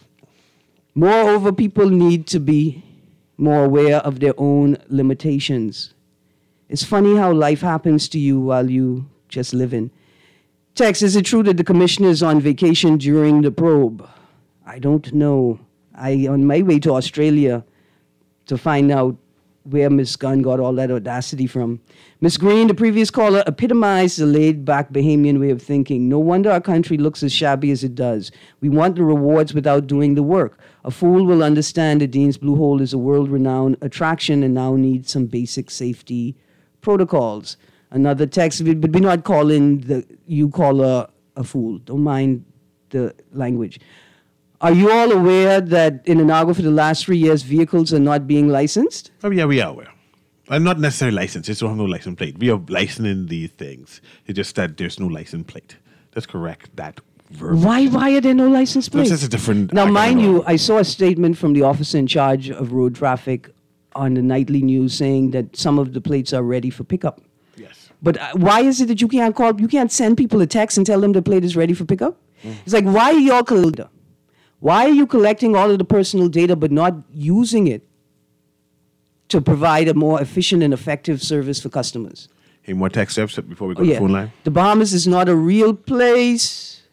Speaker 7: Moreover, people need to be more aware of their own limitations. It's funny how life happens to you while you just living. Text, is it true that the commissioner is on vacation during the probe? I don't know. I on my way to Australia to find out where Miss Gunn got all that audacity from. Miss Green, the previous caller, epitomized the laid-back Bahamian way of thinking. No wonder our country looks as shabby as it does. We want the rewards without doing the work. A fool will understand that Dean's Blue Hole is a world-renowned attraction and now needs some basic safety protocols. Another text, but we're not calling the you caller a fool. Don't mind the language. Are you all aware that in Inagua for the last three years, vehicles are not being licensed?
Speaker 6: Oh, yeah, we are aware. And not necessarily licensed. Just don't have no license plate. We are licensing these things. It's just that there's no license plate. That's correct. That verbiage.
Speaker 7: Why, why are there no license plates?
Speaker 6: That's just a different...
Speaker 7: Now,
Speaker 6: I
Speaker 7: mind
Speaker 6: don't
Speaker 7: you,
Speaker 6: know.
Speaker 7: I saw a statement from the officer in charge of road traffic on the nightly news saying that some of the plates are ready for pickup.
Speaker 6: Yes.
Speaker 7: But uh, why is it that you can't call, you can't send people a text and tell them the plate is ready for pickup? Mm. It's like, why are y'all collecting? Why are you collecting all of the personal data but not using it to provide a more efficient and effective service for customers?
Speaker 6: Any more text steps before we go
Speaker 7: Oh,
Speaker 6: to
Speaker 7: yeah.
Speaker 6: the phone line?
Speaker 7: The Bahamas is not a real place.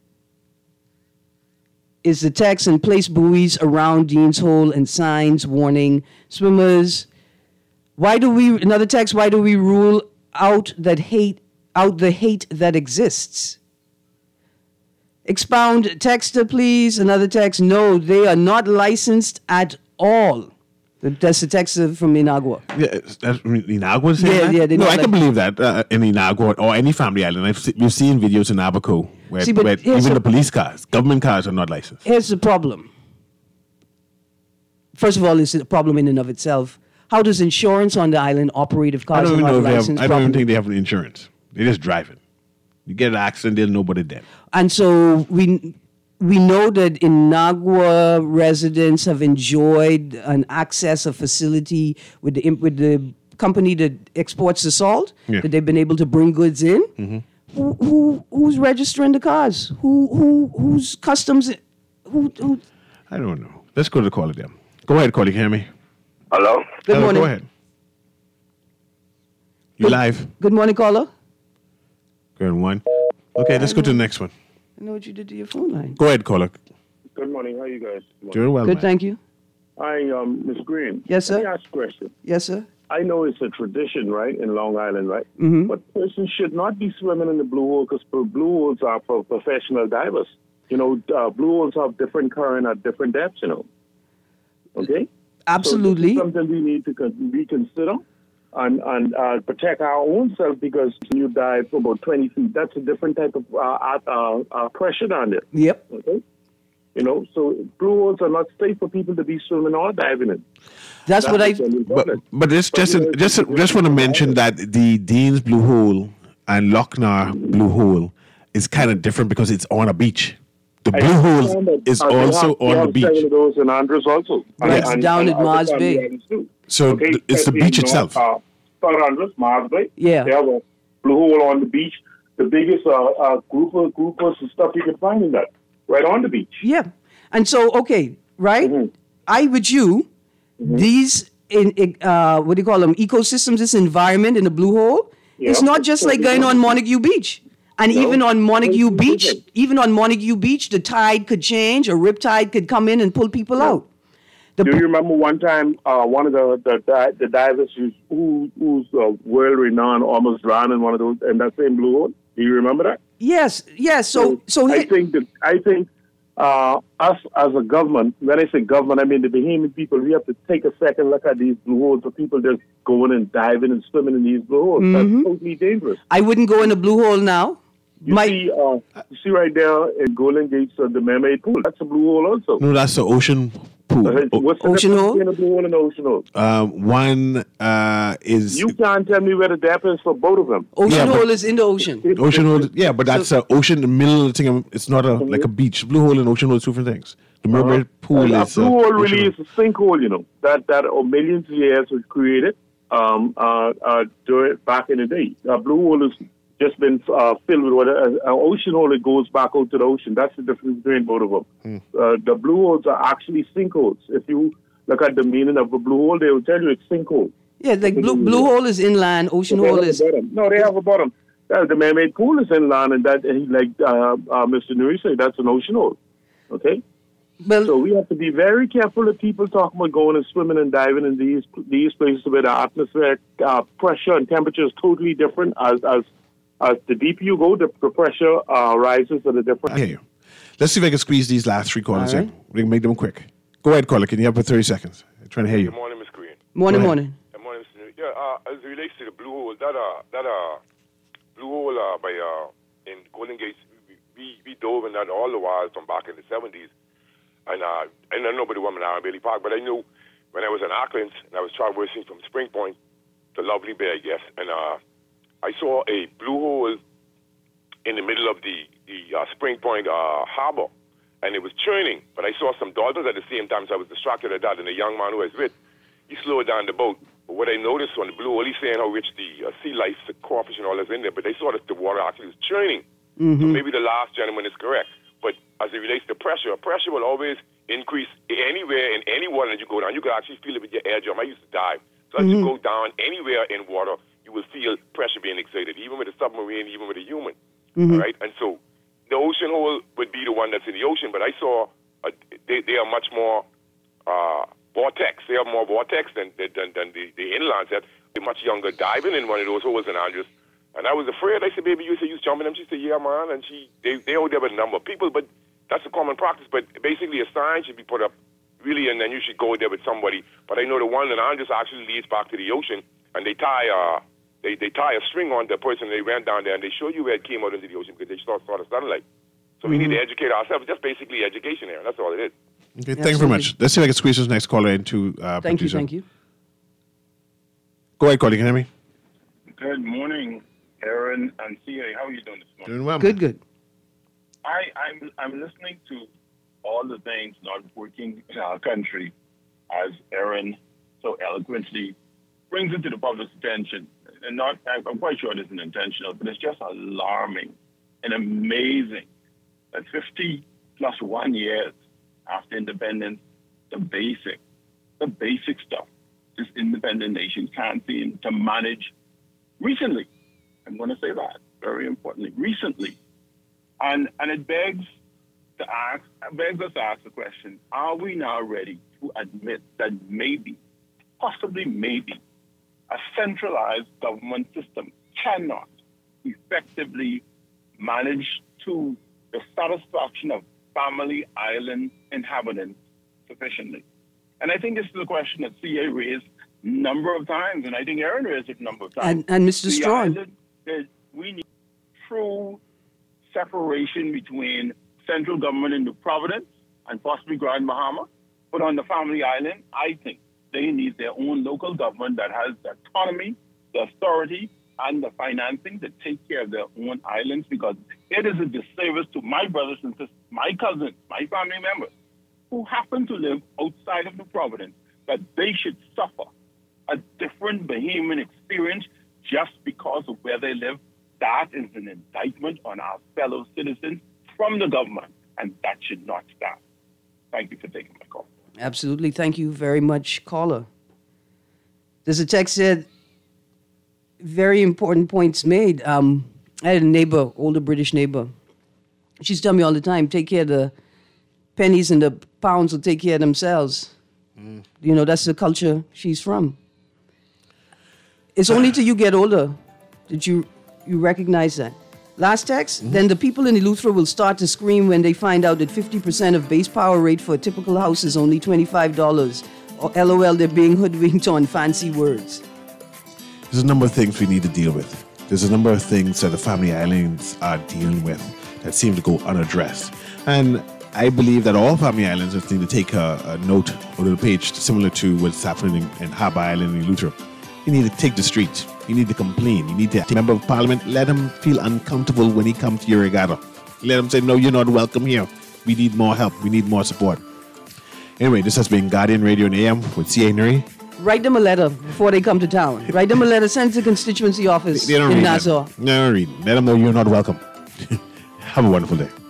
Speaker 7: Is the text and place buoys around Dean's Hole and signs warning swimmers. Why do we, another text, why do we rule out that hate, out the hate that exists? Expound, texter, please. Another text, no, they are not licensed at all. That's the text from Inagua.
Speaker 6: Yeah, that's Inagua saying
Speaker 7: Yeah,
Speaker 6: that?
Speaker 7: yeah, they
Speaker 6: No,
Speaker 7: don't
Speaker 6: I
Speaker 7: like-
Speaker 6: can believe that uh, in Inagua or any family island. I've se- we've seen videos in Abaco where,
Speaker 7: See, but
Speaker 6: where
Speaker 7: here's
Speaker 6: even
Speaker 7: a-
Speaker 6: the police cars, government cars are not licensed.
Speaker 7: Here's the problem. First of all, it's a problem in and of itself. How does insurance on the island operate if
Speaker 6: I
Speaker 7: cars
Speaker 6: don't
Speaker 7: are
Speaker 6: even
Speaker 7: not
Speaker 6: know if they have,
Speaker 7: licensed
Speaker 6: I don't even
Speaker 7: properly?
Speaker 6: think they have insurance. They just drive it. You get an accident, there's nobody dead.
Speaker 7: And so we we know that Inagua residents have enjoyed an access, a facility with the with the company that exports the salt,
Speaker 6: Yeah.
Speaker 7: that they've been able to bring goods in.
Speaker 6: Mm-hmm.
Speaker 7: Who, who who's registering the cars? Who who who's customs? Who, who?
Speaker 6: I don't know. Let's go to the caller then. Go ahead, caller. Can you hear me?
Speaker 11: Hello?
Speaker 7: Good
Speaker 6: Hello,
Speaker 7: morning.
Speaker 6: Go ahead. You live?
Speaker 7: Good morning, caller.
Speaker 6: Good one. Okay, let's go to the next one.
Speaker 7: I know what you did to your phone line.
Speaker 6: Go ahead, caller.
Speaker 11: Good morning. How you guys?
Speaker 6: Doing well,
Speaker 7: Good,
Speaker 6: man.
Speaker 7: thank you.
Speaker 11: I, um, Miss Green.
Speaker 7: Yes, sir.
Speaker 11: Let me ask a question.
Speaker 7: Yes, sir.
Speaker 11: I know it's a tradition, right, in Long Island, right?
Speaker 7: Mm-hmm.
Speaker 11: But persons should not be swimming in the blue hole because blue holes are for professional divers. You know, uh, blue holes have different current at different depths, you know. Okay?
Speaker 7: Absolutely.
Speaker 11: So this is something we need to con- reconsider. and, and uh, protect our own self, because when you dive for about twenty feet, that's a different type of uh, uh, uh, pressure down there.
Speaker 7: Yep.
Speaker 11: Okay. You know, so blue holes are not safe for people to be swimming or diving in.
Speaker 7: That's, that's what I.
Speaker 6: But, but this just just just, just want to mention that the Dean's Blue Hole and Lochnar Blue Hole is kind of different because it's on a beach. The Blue Hole is
Speaker 11: uh,
Speaker 6: also
Speaker 11: have,
Speaker 6: on the beach.
Speaker 11: Seven of those in Andros also.
Speaker 7: Yes,
Speaker 11: and,
Speaker 7: down
Speaker 11: and,
Speaker 7: at
Speaker 11: and
Speaker 7: Mars Bay.
Speaker 6: So
Speaker 11: okay,
Speaker 6: th- it's the beach
Speaker 11: you know,
Speaker 6: itself.
Speaker 11: Uh, South Andros, Mars Bay.
Speaker 7: Yeah.
Speaker 11: They have a blue hole on the beach. The biggest uh, uh, group of group of stuff you can find in that, right on the beach.
Speaker 7: Yeah. And so, okay, right? Mm-hmm. I with you, mm-hmm. these in uh, what do you call them? Ecosystems, this environment in the blue hole. Yeah. It's not just like going on Montague Beach. And no. even on Montague Beach, even on Montague Beach, the tide could change. A rip tide could come in and pull people yeah. out.
Speaker 11: The Do you remember one time uh, one of the the, the divers who's, who, who's uh, world renowned almost drowned in one of those in that same blue hole? Do you remember that?
Speaker 7: Yes, yes. So, so, so
Speaker 11: I think that I think uh, us as a government, when I say government, I mean the Bahamian people. We have to take a second look at these blue holes for people just going and diving and swimming in these blue holes. Mm-hmm. That's totally dangerous.
Speaker 7: I wouldn't go in a blue hole now.
Speaker 11: You My, see, uh, you see right there in Golden Gates, uh, the Mermaid Pool. That's a blue hole also.
Speaker 6: No, that's the ocean pool.
Speaker 11: Uh, what's the
Speaker 7: ocean hole?
Speaker 11: Between a blue hole and the ocean hole?
Speaker 6: Um, one uh, is.
Speaker 11: You can't tell me where the depth is for both of them.
Speaker 7: Ocean yeah, hole is in the ocean.
Speaker 6: Ocean hole, yeah, but that's so, uh, ocean in the middle of the thing. It's not a like a beach. Blue hole and ocean hole is two different things. The Mermaid uh-huh. Pool
Speaker 11: uh,
Speaker 6: is.
Speaker 11: A blue
Speaker 6: uh,
Speaker 11: hole really is a sinkhole, you know, that that oh, millions of years was created um, uh, uh, during, back in the day. A blue hole is. Just been uh, filled with water. An ocean hole, it goes back out to the ocean. That's the difference between both of them. Mm. Uh, the blue holes are actually sinkholes. If you look at the meaning of a blue hole, they will tell you it's sinkhole.
Speaker 7: Yeah, like blue, blue hole is inland, ocean
Speaker 11: so
Speaker 7: hole is...
Speaker 11: No, they have a bottom. Uh, the Mermaid Pool is inland, and that, and like uh, uh, Mister Nuri said, that's an ocean hole. Okay? Well, so we have to be very careful of people talking about going and swimming and diving in these these places where the atmospheric uh, pressure and temperature is totally different as... as As the deeper you go, the pressure uh, rises at a different...
Speaker 6: I hear you. Let's see if I can squeeze these last three callers right. in. We can make them quick. Go ahead, caller. Can you have for thirty seconds? I'm trying to hear you.
Speaker 12: Good morning, Miss Green.
Speaker 7: Morning, morning.
Speaker 12: Good morning, Mister New. Yeah, uh, as it relates to the blue hole, that uh, that uh, blue hole uh, by uh, in Golden Gates, we, we we dove in that all the while from back in the seventies, and uh, I don't know about the woman out in Bailey Park, but I knew when I was in Auckland and I was traversing from Spring Point to Lovely Bay, I guess, and uh. I saw a blue hole in the middle of the, the uh, Spring Point uh, harbor, and it was churning. But I saw some dolphins at the same time, so I was distracted at that. And the young man who I was with, he slowed down the boat. But what I noticed on the blue hole, he's saying how rich the uh, sea life, the crawfish and all that's in there, but they saw that the water actually was churning. Mm-hmm. So maybe the last gentleman is correct. But as it relates to pressure, pressure will always increase anywhere in any water that you go down. You can actually feel it with your air drum. I used to dive. So as mm-hmm. you go down anywhere in water, you will feel pressure being exerted, even with a submarine, even with a human. Mm-hmm. All right? And so the ocean hole would be the one that's in the ocean, but I saw uh, they, they are much more uh, vortex. They are more vortex than than, than the, the inlands. They're much younger diving in one of those holes, and I just, and I was afraid. I said, baby, you said you was jumping them. She said, yeah, man. And she, they, they out there with a number of people, but that's a common practice. But basically a sign should be put up, really, and then you should go there with somebody. But I know the one that I just actually leads back to the ocean, and they tie uh, They they tie a string on the person, and they ran down there, and they show you where it came out into the ocean because they saw, saw the sunlight. So mm-hmm. we need to educate ourselves. Just basically education here. That's all it is.
Speaker 6: Okay, thank you very much. Let's see if I can squeeze this next caller into uh,
Speaker 7: Thank
Speaker 6: producer.
Speaker 7: you, thank you.
Speaker 6: Go ahead, caller. Can you hear me?
Speaker 13: Good morning, Aaron and C A. How are you doing this morning?
Speaker 6: Doing well.
Speaker 7: Good, good.
Speaker 13: I, I'm, I'm listening to all the things not working in our country as Aaron so eloquently brings it to the public's attention. And not, I'm quite sure it isn't intentional, but it's just alarming and amazing that fifty plus one years after independence, the basic, the basic stuff this independent nation can't seem to manage recently. I'm going to say that very importantly, recently. And and it begs to ask, begs us to ask the question, are we now ready to admit that maybe, possibly maybe, a centralized government system cannot effectively manage to the satisfaction of family island inhabitants sufficiently? And I think this is a question that C A raised number of times, and I think Aaron raised it a number of times.
Speaker 7: And, and Mister
Speaker 13: The
Speaker 7: Strong.
Speaker 13: island, that we need true separation between central government in New Providence and possibly Grand Bahama. But on the Family Island, I think they need their own local government that has the autonomy, the authority, and the financing to take care of their own islands, because it is a disservice to my brothers and sisters, my cousins, my family members, who happen to live outside of New Providence, that they should suffer a different Bahamian experience just because of where they live. That is an indictment on our fellow citizens from the government, and that should not stand. Thank you for taking my call.
Speaker 7: Absolutely. Thank you very much, caller. There's a text said, very important points made. Um, I had a neighbor, older British neighbor. She's telling me all the time, take care of the pennies and the pounds will take care of themselves. Mm. You know, that's the culture she's from. It's only till you get older that you you recognize that. Last text, mm-hmm. Then the people in Eleuthera will start to scream when they find out that fifty percent of base power rate for a typical house is only twenty-five dollars. Or LOL, they're being hoodwinked on fancy words.
Speaker 6: There's a number of things we need to deal with. There's a number of things that the Family Islands are dealing with that seem to go unaddressed. And I believe that all Family Islands need to take a, a note on the page similar to what's happening in, in Harbour Island and Eleuthera. You need to take the streets. You need to complain. You need to take a member of parliament. Let him feel uncomfortable when he comes to your regatta. Let him say, no, you're not welcome here. We need more help. We need more support. Anyway, this has been Guardian Radio and A M with C A Nuri.
Speaker 7: Write them a letter before they come to town. Write them a letter, send it to the constituency office
Speaker 6: They don't
Speaker 7: in
Speaker 6: read
Speaker 7: Nassau.
Speaker 6: Them. They don't read. Let them know you're not welcome. Have a wonderful day.